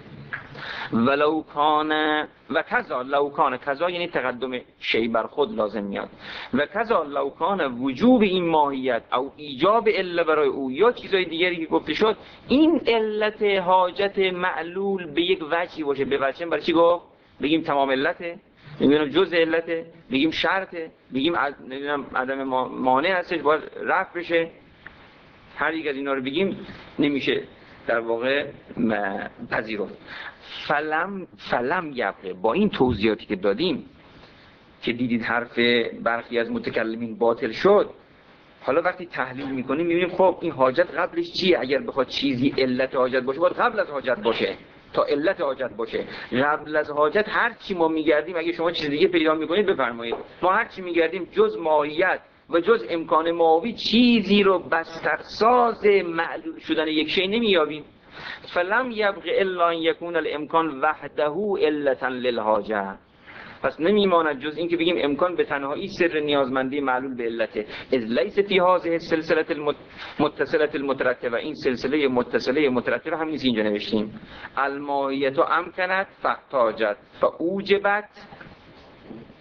ولو کان و کذا لو کان، کذا یعنی تقدم شیء بر خود لازم میاد، و کذا لو کان وجوب این ماهیت او ایجاب عله برای او یا چیزای دیگری که گفته شد، این علت حاجت معلول به یک وجهی باشه. به وجه برای چی گفت؟ بگیم تمام علته، نمیدونم جزء علته، بگیم شرطه، بگیم نمیدونم عدم مانع هستش باید رفع بشه. هر یک از اینا رو بگیم نمیشه در واقع پذیرفت. فلم فلم یبقه، با این توضیحاتی که دادیم که دیدید حرف برخی از متکلمین باطل شد، حالا وقتی تحلیل میکنیم میبینیم خب این حاجت قبلش چیه؟ اگر بخواد چیزی علت حاجت باشه باید قبل از حاجت باشه تا علت حاجت باشه. قبل از حاجت هر چی ما میگردیم، اگه شما چیز دیگه پیدا میکنید بفرمایید، ما هر چی میگردیم جز ماهیت و جز امکان ماوی چیزی رو بسترساز معلول شدن یک شی نمیابیم. فلم یبقى الا ان یکون الامکان وحده علتا للحاجه، پس نمیماند جز این که بگیم امکان به تنهایی سر نیازمندی معلول به علته. اذ لیس فی هذه السلسله المتصله المترتبه، این سلسله متصله مترتبه همین اینجا نوشتیم. الماهیت امکنت فاحتاجت فاوجبت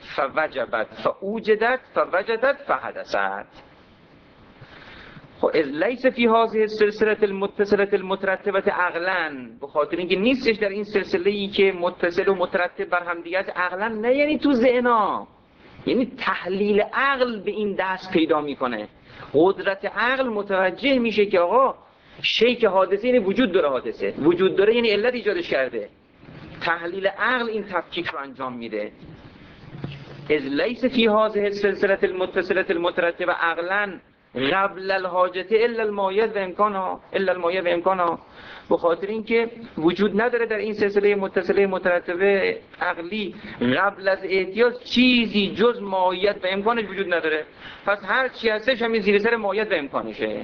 فوجبت فوجدت فوجدت فحدثت. خب از لیس فی هذه السلسله المتصله المترتبه عقلا، به خاطر اینکه نیستش در این سلسله ای که متصل و مترتب بر هم دیگه است عقلا، نه یعنی تو ذهنا، یعنی تحلیل عقل به این دست پیدا میکنه، قدرت عقل متوجه میشه که آقا شی که حادثه یعنی وجود داره، حادثه وجود داره یعنی علت ایجادش کرده، تحلیل عقل این تفکیک رو انجام میده. از لیس فی هذه السلسله المتصله المترتبه عقلا قبل الحاجت الا المایه و امکانها الا المایه و امکانها، به خاطر اینکه وجود نداره در این سلسله متصله مترتبه عقلی قبل از احتیاج چیزی جز مایت و امکانش وجود نداره، پس هر چی هستش همین زیر سر مایت و امکانشه.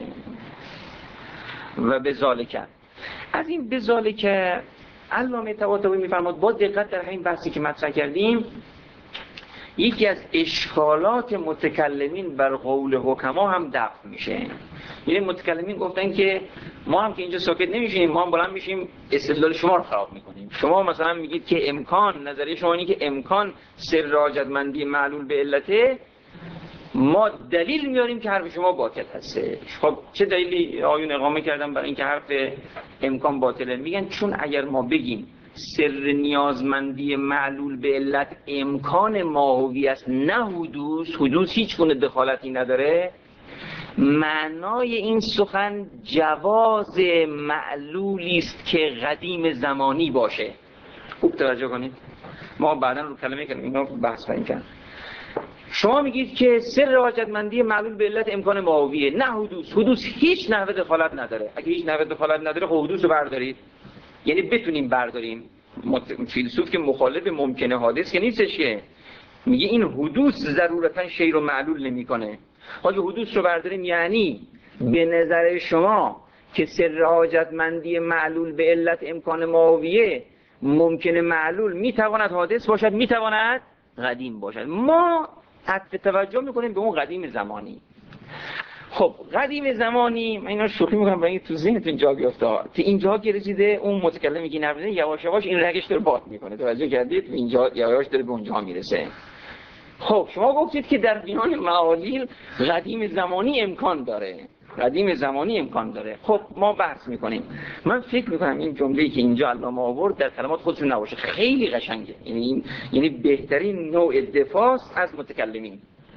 و بذالک، از این بذالک علامه طباطبایی میفرماد با دقت در همین بحثی که مطرح کردیم، یکی از اشکالات متکلمین بر قول حکما هم دفع میشه. یعنی متکلمین گفتن که ما هم که اینجا ساکت نمیشیم، ما هم بلند میشیم استدلال شما رو خراب میکنیم. شما مثلا میگید که امکان، نظریه شما اینه که امکان سر حاجتمندی معلول به علته، ما دلیل میاریم که حرف شما باطل هسته. خب چه دلیلی آیون اقامه کردن برای اینکه حرف امکان باطله؟ میگن چون اگر ما بگیم سر نیازمندی معلول به علت امکان ماهوی است نه حدوث، حدوث هیچ گونه دخالتی نداره، معنای این سخن جواز معلولی است که قدیم زمانی باشه. خوب توجه کنید، ما بعدا رو کلمه کنیم اینا بحث کنیم کن. شما میگید که سر حاجتمندی معلول به علت امکان ماهویه نه حدوث، حدوث هیچ نحوه دخالت نداره. اگه هیچ نحوه دخالت نداره خب حدوث رو بردارید، یعنی بتونیم برداریم. فیلسوف که مخالف ممکنه حادث که نیستش، که میگه این حدوث ضرورتا شی رو معلول نمیکنه. حالا حدوث رو برداریم یعنی به نظر شما که سر حاجتمندی معلول به علت امکان ماهویه ممکنه معلول میتواند حادث باشد، میتواند قدیم باشد. ما عطف توجه میکنیم به اون قدیم زمانی. خب قدیم زمانی، من اینا شوخی میکنم برای اینکه تو ذهنتون جا بیفته. تو اینجا که رسیده اون متکلمی که نمیدونه یواش یواش این رگش داره باد میکنه، توجه کردید؟ اینجا یواش داره به اونجا میرسه. خب شما گفتید که در میان معالیل قدیم زمانی امکان داره، قدیم زمانی امکان داره. خب ما بحث میکنیم. من فکر میکنم این جمله‌ای که اینجا علامه آورد در کلمات خودشون نباشه، خیلی قشنگه. یعنی این یعنی بهترین نوع دفاع از متکلمین.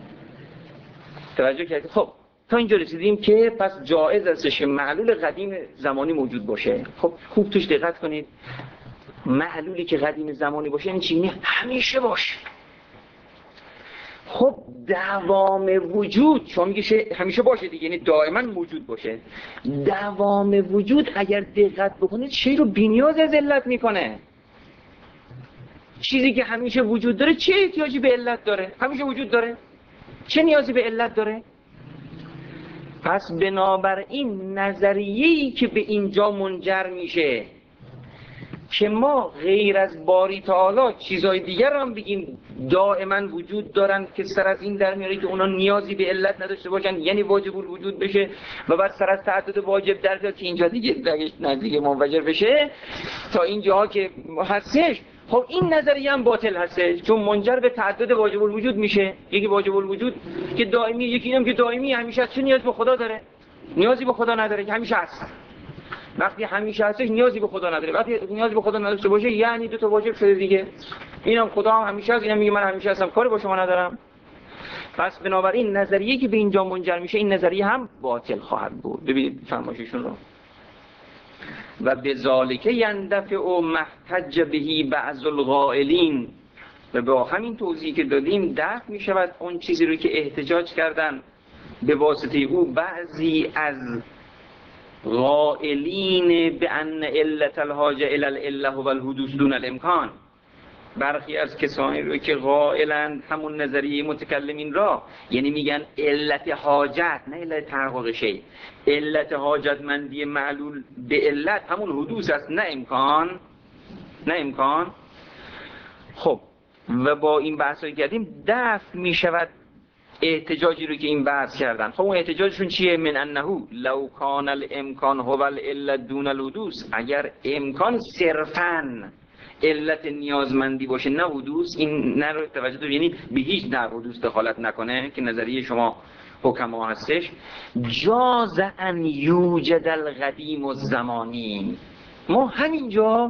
توجه کردید؟ خب تا اینجا رسیدیم که پس جایز استش معلول قدیم زمانی موجود باشه. خب خوب توش دقت کنید، معلولی که قدیم زمانی باشه یعنی چی؟ همیشه باشه. خب دوام وجود، شما میگی همیشه باشه دیگه، یعنی دائما موجود باشه. دوام وجود اگر دقت بکنید شی رو بی‌نیاز از علت میکنه. چیزی که همیشه وجود داره چه احتیاجی به علت داره؟ همیشه وجود داره، چه نیازی به علت داره؟ پس بنابراین نظریه‌ای که به اینجا منجر میشه که ما غیر از باری تعالی چیزهای دیگر هم بگیم دائما وجود دارن که سر از این در میاره که اونا نیازی به علت نداشته باشن، یعنی واجب الوجود بشه و بعد سر از تعدد واجب در بیاد که اینجا دیگه نزدیک منفجر بشه تا اینجاها که هستش. خب این نظریه هم باطل هستش، چون منجر به تعدد واجب الوجود میشه. یکی واجب الوجود که دائمی، یکی هم که دائمی همیشه هست. چه نیاز به خدا داره؟ نیازی به خدا نداره که همیشه هست. وقتی همیشه هستش نیازی به خدا نداره. وقتی نیازی به خدا نداشته باشه یعنی دو تا واجب شده دیگه. اینم خدا هم همیشه هست، اینم میگه من همیشه هستم، کاری با شما ندارم. پس بنابراین نظریه‌ای که به اینجا منجر میشه این نظریه هم باطل خواهد بود. ببینید فرمایششون رو. و بذالک یندفع و محتج بهی بعض القائلین، و با همین توضیحی که دادیم دفع میشود اون چیزی رو که احتجاج کردن به واسطه او بعضی از قائلین به ان علت الحاجه الی العله و الحدوث دون الامکان. برخی از کسانی رو که قائلند همون نظریه متکلمین را، یعنی میگن علت حاجت نه علت تحقق شی، علت حاجتمندی معلول به علت همون حدوث است نه امکان، نه امکان. خب و با این بحثایی کردیم دفع میشود احتجاجی رو که این بحث کردن. خب اون احتجاجشون چیه؟ من انه لو کان الامکان هو العلت دون الحدوث، اگر امکان صرفاً علت نیازمندی باشه نه حدوث، این نه رو توجه دارید، یعنی به هیچ در حدوث دخالت نکنه که نظریه شما حکما هستش. جاز ان یوجد القدیم الزمانی، ما همینجا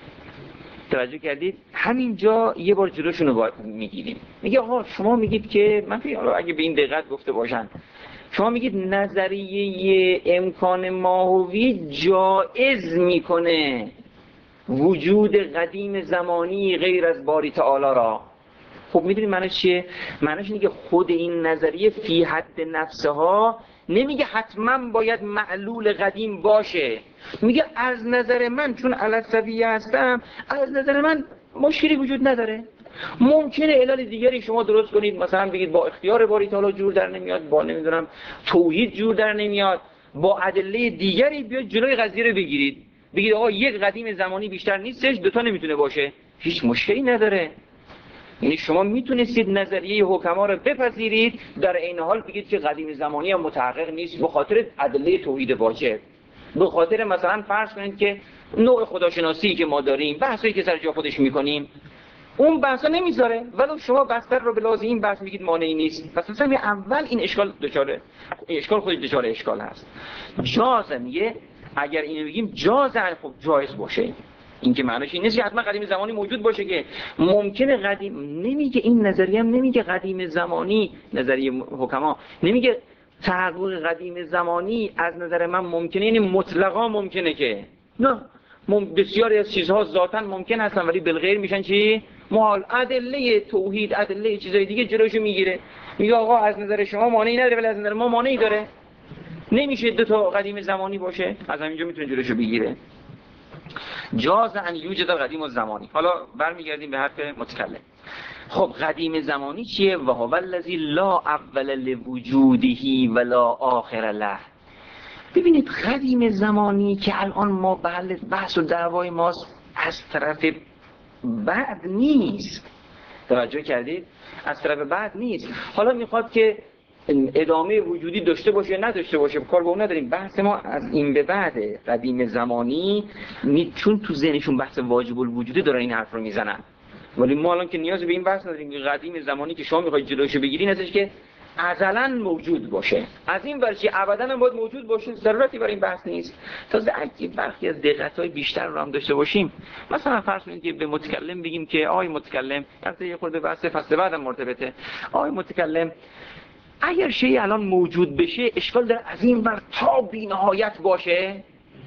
توجه کردید همینجا یه بار جلوشون رو میگیریم. میگه آقا شما میگید که من فکر اگه به این دقت گفته باشن، شما میگید نظریه امکان ماهوی جایز میکنه وجود قدیم زمانی غیر از باری تعالی را. خب میدونید معنیش چیه؟ معنیش اینه که خود این نظریه فی حد نفسها نمیگه حتما باید معلول قدیم باشه، میگه از نظر من چون علسویه هستم، از نظر من مشکلی وجود نداره. ممکنه علل دیگری شما درست کنید، مثلا بگید با اختیار باری تعالی جور در نمیاد، با نمیدونم توحید جور در نمیاد، با ادله دیگری بیاد جلوی قضیه رو بگیرید، بگید آقا یک قدیم زمانی بیشتر نیستش، دوتا نمیتونه باشه، هیچ مشکلی نداره. یعنی شما میتونستید نظریه حکما رو بپذیرید، در این حال بگید که قدیم زمانی هم متحقق نیست به خاطر ادله توحید واجب، به خاطر مثلا فرض کنید که نوع خداشناسی که ما داریم، بحثایی که سر جا خودش میکنیم، اون بحثا نمیذاره، ولی شما بستر رو به لحاظ این بحث میگید مانعی نیست. پس مثلا اول این اشکال دچار اشکال خودش دچار اشکال هست. جازه میگه اگر اینو بگیم جازه، خب جایز باشه، این که معنیش این نیست که حتما قدیم زمانی موجود باشه، که ممکنه قدیم، نمیگه این نظریه هم نمیگه قدیم زمانی، نظریه حکما نمیگه تحقق قدیم زمانی از نظر من ممکنه، یعنی مطلقا ممکنه که نه، بسیاری از چیزها ذاتاً ممکن هستن ولی بالغیر میشن چی؟ محال. ادله توحید، ادله چیزای دیگه جلوشو میگیره، میگه آقا از نظر شما مانعی نداره ولی از نظر ما مانعی داره، نمیشه دو تا قدیم زمانی باشه، از همینجا میتونه جلوشو بگیره. جاز ان یوجد القدیم الزمانی. حالا برمیگردیم به حرف متکلم. خب قدیم زمانی چیه؟ و هو الذی لا اول لوجوده ولا آخر له. ببینید قدیم زمانی که الان ما بحث و دعوای ماست از طرف بعد نیست، توجه کردید؟ از طرف بعد نیست. حالا میخواد که ادامه وجودی داشته باشه یا نداشته باشه، کار به اون نداریم. بحث ما از این به بعد قدیم زمانی، چون تو ذهنشون بحث واجب الوجوده دارن این حرف رو میزنن، ولی ما الان که نیاز به این بحث نداریم. قدیم زمانی که شما میخواید جلوشو بگیرین ازش که ازلا موجود باشه، از این ورچی ابدا هم باید موجود باشه، ضرورتی برای این بحث نیست. تازه اگه برخی از دقت‌های بیشتر رو هم داشته باشیم، مثلا فرض کنید که به متکلم بگیم که آقای متکلم، البته یه خورده بحث فصل بعدم مرتبطه، آقای متکلم اگر شیء الان موجود بشه اشکال داره از این ور تا بی‌نهایت باشه،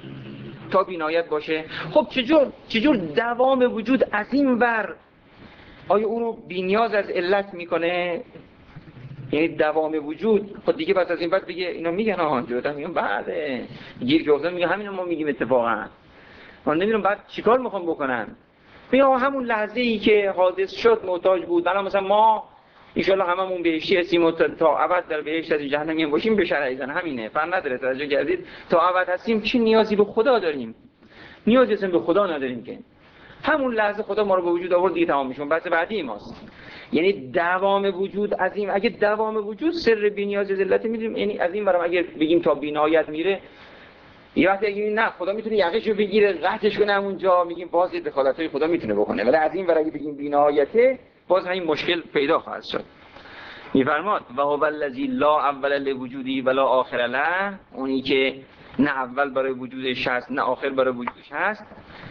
تا بی‌نهایت باشه. خب چجور چجور دوام وجود از این ور آیا او رو بی‌نیاز از علت میکنه؟ یعنی دوام وجود خود دیگه بس از این بعد دیگه اینا میگن آهان جدا میگن بعده گیر جوزه میگن همین ما میگیم اتفاقا، من نمیدونم بعد چیکار میخوام بکنن. میگن همون لحظه ای که حادث شد محتاج بود، الان مثلا ما ان شاء الله هممون بهشتی هستیم و تا ابد در بهشت از جهنم باشیم به شرع ایزن، همینه، فرق نداره. توجه کردید؟ تا ابد هستیم چه نیازی به خدا داریم؟ نیازی اصلا به خدا نداریم که همون لحظه خدا ما رو به وجود آورد دیگه تمام میشون، بحث بعدی ماست. یعنی دوام وجود از این، اگه دوام وجود سر بی‌نیازی ذلت میدونیم، یعنی از این برام اگه بگیم تا بی‌نهایت میره، یه وقتی اگه نه خدا میتونه یقهشو بگیره قطعش کنه اونجا، میگیم باز دخالتای خدا میتونه بکنه، ولی از این ور اگه بگیم بی‌نهایته باز همین مشکل پیدا خواهد شد. میفرماد و هو الذی لا اول لوجودی ولا آخر له، اونی که نه اول برای وجودش هست نه آخر برای وجودش هست.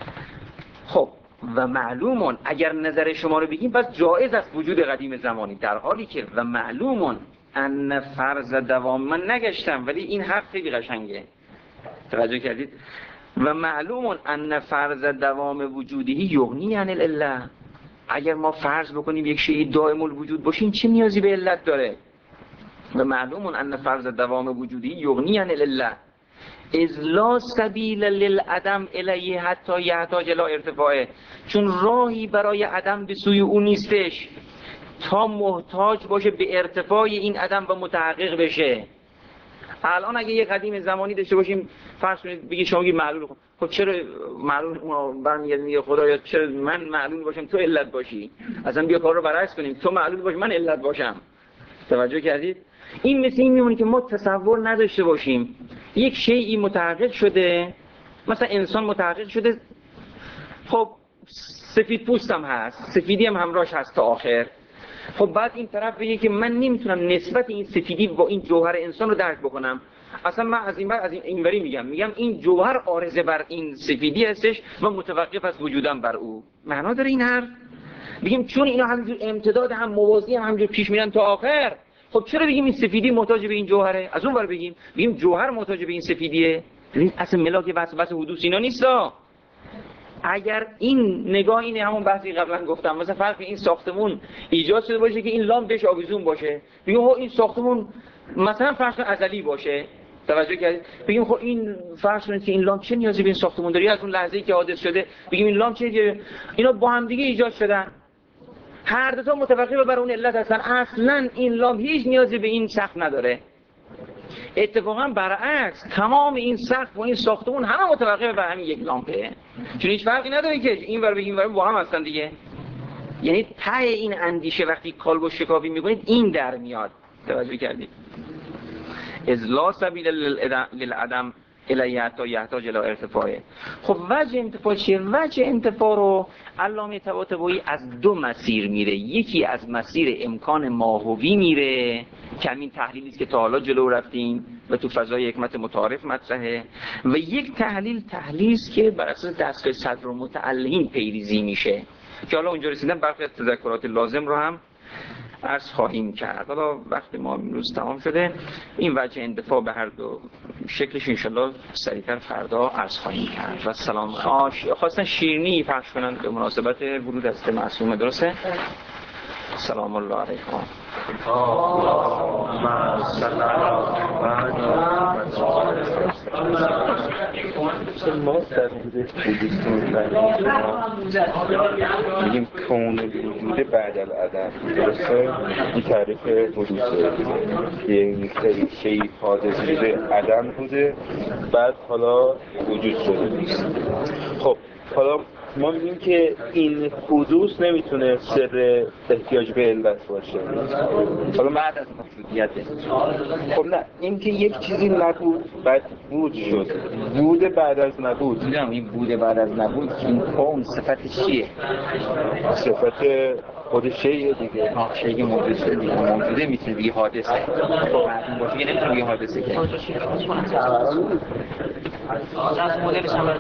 خب و معلومون اگر نظر شما رو بگیم پس جایز است وجود قدیم زمانی، در حالی که و معلومون ان فرض دوام، من نگشتم ولی این حرف خیلی قشنگه، توجه کردید؟ و معلومون ان فرض دوام وجودی یغنی عن العله، اگر ما فرض بکنیم یک شیء دائم الوجود باشین چه نیازی به علت داره؟ و معلومون ان فرض دوام وجودی یغنی عن العله اذ لا سبیل للعدم الیه حتی یحتاج الی ارتفاعه، چون راهی برای عدم به سوی او نیستش تا محتاج باشه به ارتفاع این عدم و متحقق بشه. الان اگه یه قدیم زمانی داشته باشیم، فرض کنید بگید شما میگید معلول، خب چرا معلول برمیگردیم میگه خدایا چرا من معلول باشم تو علت باشی؟ اصلا بیا کار رو برعکس کنیم، تو معلول باش من علت باشم. توجه کردید؟ این مثل این میمونه که ما تصور نداشته باشیم یک شیئی متحقق شده، مثلا انسان متحقق شده، خب سفید پوستم هست، سفیدی هم همراهش هست تا آخر. خب بعد این طرف بگه که من نمیتونم نسبت این سفیدی با این جوهر انسان رو درک بکنم. اصلا من از این بعد از این اینوری میگم میگم این جوهر عارضه بر این سفیدی هستش و متوقف از وجودم بر او. معنا داره این حرف؟ بگیم چون اینا همینجور امتداد هم موازی هم همینجور پیش میرن تا آخر. خب چرا بگیم این سفیدی محتاج به این جوهره؟ از اون ور بگیم بگیم جوهر محتاج به این سفیدیه. ببین اصلا ملاک بحث بحث حدوث اینا نیستا. اگر این نگاه اینه همون بحثی قبلا گفتم، مثلا فرض این ساختمون ایجاد شده باشه که این لامپ بهش آویزون باشه، بگیم خب این ساختمون مثلا فرض ازلی باشه، توجه کردید؟ بگیم خب این فرض کنید که این لامپ چه نیازی به این ساختمون داره؟ از اون لحظه‌ای که حادث شده بگیم این لامپ چه، اینا با هم دیگه ایجاد شدن، هر دو تا متوقف بر اون علت هستن، اصلا این لامپ هیچ نیازی به این سقف نداره. اتفاقا برعکس تمام این سقف و این ساختمون همه متوقف بر همین یک لامپه، چون هیچ فرقی نداره که این ور بگیم این ور با هم هستن دیگه. یعنی ته این اندیشه وقتی کالبد شکافی میکنید این در میاد. توجه کردید؟ از لا سبیل للعدم الیه تا یحتاج الی ارتفاعه. خب وجه انتفاع چیه؟ وجه انتفاع رو علامه طباطبایی از دو مسیر میره. یکی از مسیر امکان ماهوی میره که همین تحلیلی است که تا حالا جلو رفتیم و تو فضای حکمت متعارف مطرحه، و یک تحلیل تحلیلی است که بر اساس دستگاه صدر و متعلقین پیریزی میشه که حالا اونجا رسیدن برخی از تذکرات لازم رو هم عرض خواهیم کرد. حالا وقتی ما امروز تمام شده این وجه اندفاع به هر دو شکلش انشالله سریعتر فردا عرض خواهیم کرد. و سلام. خواستن شیرینی پخش کنن به مناسبت ورود از معصومه، درسته؟ سلام الله علیکم. میگیم کون وجود بعد العدم، درسته؟ این تعریف حدوثه، یک سری شیء حادث بوده، عدم بوده، بعد حالا وجود شده. خب حالا ما میگیم که این حدوث نمیتونه سر احتیاج به علت باشه. حالا بعد از موجودیته. خب نه، این که یک چیزی نبود بعد بود شد، بود بعد از نبود. میدونم این بود بعد از نبود که این کون صفت چیه؟ صفت خود شیء دیگه. آه شیء موجود شده دیگه، موجوده میتونه دیگه حادثه. بعد باشه که نمیتونه دیگه حادثه که. از مدلش هم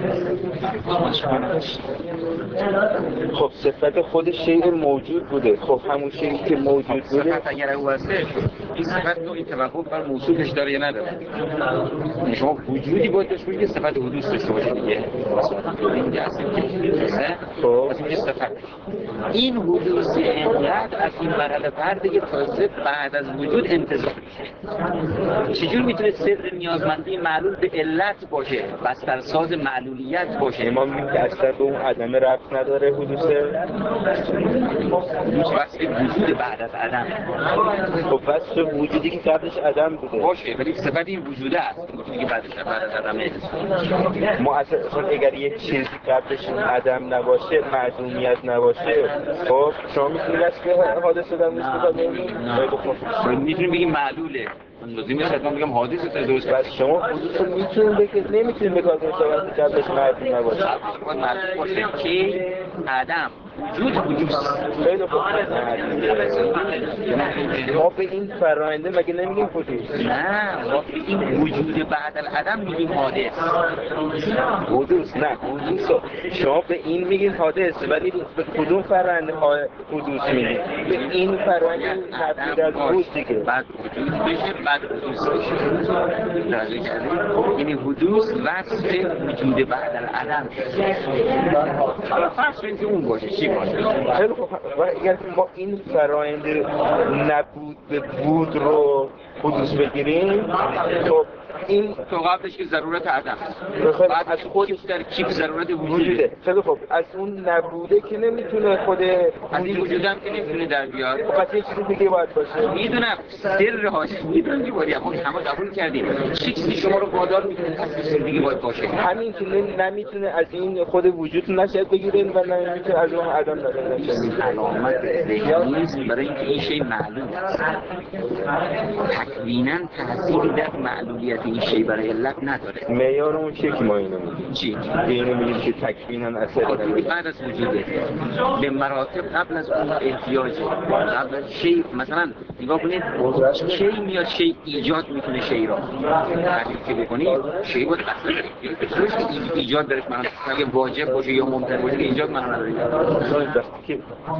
خب صفت خود شیء موجود بوده. خب همون شیئی که موجود بوده، صفت اگر او هستش این صفت نوعی توقف بر موصوفش داره یا نداره؟ شما وجودی باید داشته باشید که صفت حدوث داشته باشه دیگه. این که اصلا که خب از اینکه صفت این حدوث اینقدر از این مرحله بعد دیگه تازه بعد از وجود انتظار میشه. چجور میتونه سر نیازمندی معلول به علت باشه، بسترساز معلولیت باشه؟ ما میگیم که اصلا به اون عدم ربط نداره حدوثه. حدوث وصف وجود بعد از عدم. خب وصف وجودی که قبلش عدم بوده باشه، ولی صفت این وجوده است، وجودی که بعدش بعد از عدمه. ما اصلا اگر یک چیزی قبلش عدم نباشه، معدومیت نباشه، خب شما میتونید وصف حادثه در نسبت به اون میتونیم بگیم معلوله. لازم نیست حتما بگم حادثه تا درست. بس شما حدوث رو میتونید بگید، نمیتونید بگید که قبلش معدوم نباشه. باید معلوم باشه که عدم وجود حدوث. خیلی خوب. ما به این فراینده مگه نمیگیم حدوث؟ نه، ما به این وجود بعد العدم میگیم حادث. حدوث نه، حدوث شما به این میگید حادث، ولی به کدوم فراینده حدوث میگید؟ به این فراینده تبدیل از بود دیگه. بعد وجود بشه، بعد حدوث بشه. درجه کردیم. یعنی حدوث وصف وجود بعد العدم. حالا فرض کنید که اون باشه، چی باشه؟ خیلی خوب. اگر ما این فراینده نبود به بود رو حدوث بگیریم، خب این تو قبلش که ضرورت عدم، بعد از خودش در کیف ضرورت وجوده. خیلی خوب. از اون نبوده که نمیتونه خود از این وجودم که نمیتونه در بیاد. پس یه چیزی دیگه باید باشه. میدونم سر هاش میدونم که باید همون همه قبول کردیم. چه چیزی شما رو وادار میکنه پس سر دیگه باید باشه؟ همین که نمیتونه از این خود وجود نشد بگیرین و نمیتونه از اون عدم نشد. علامت ذهنی است برای اینکه این شی معلوم است. تکویناً تأثیری در معلولیت این شی برای علت نداره. معیار اون چیه که ما اینو میگیم؟ چی؟ اینو میگیم که تکویناً اثر نداره. بعد از وجوده به مراتب قبل از اون احتیاج قبل از شی، مثلا نگاه کنید کی میاد شی ایجاد میکنه شی را تعریف که بکنید شی بود اصلا داره ایجاد درش معنا اگه واجب باشه یا ممکن باشه ایجاد معنا نداره. وقتی که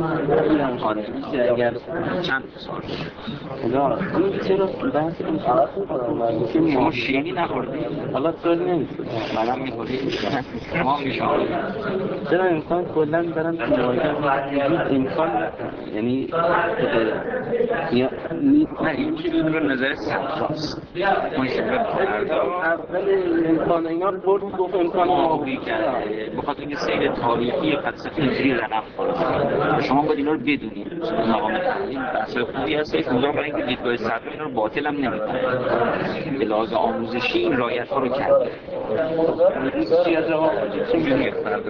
اگر چند سال خدا این چرا بحث این شما شیرینی نخوردید حالا طوری نمیشه منم میخورید ما میشم چرا انسان کلا دارن مواجه امکان یعنی یا نه این که رو نظر سطراست اون شکل اول امکان اینا رو برد گفت امکان معاقی کرده بخاطر اینکه سیر تاریخی فلسفه اینجوری رقم خورده شما باید اینا رو بدونید مقام تحلیل بحث خوبی هستش موضوع برای اینکه دیدگاه صدر اینا رو باطل هم نمیکنه به لحاظ آموزشی این رعایت ها رو کرده چی از جواب چی میگه فرد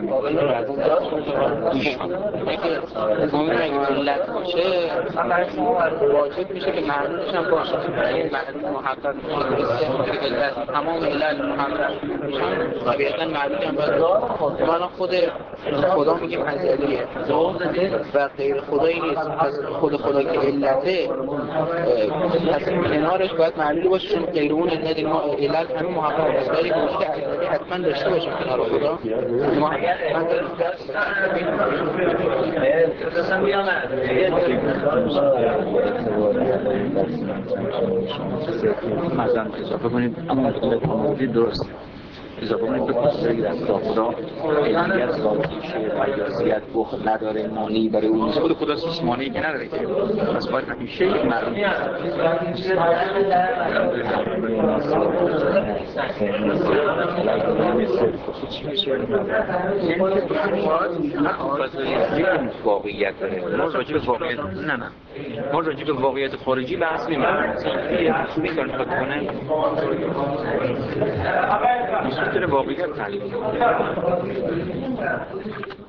اگه علت باشه واجب میشه که معلولش هم باشه این معلول محقق میشه علت تمام علت محقق میشن طبیعتا معلول هم باید من خود خدا میگیم ازلیه و غیر خدایی نیست پس خود خدا که علته پس کنارش باید معلولی باشه چون غیر اون علت ما علت همه محقق است ولی وجود ازلی حتما داشته باشه کنار خدا ما حتما مثلا اضافه کنید اما علت درست اضافه کنید به خصوصی از خدا علمیت ذاتی شه ریاضیت بخل نداره مانعی برای اون خود خدا هیچ مانعی که نداره که پس باید همیشه معلوم واقعیت داره ما راجع به واقعیت نه نه ما راجع به واقعیت خارجی بحث نمی‌کنیم یه اصولی کار کنه میتونه واقعیت تعریف کنه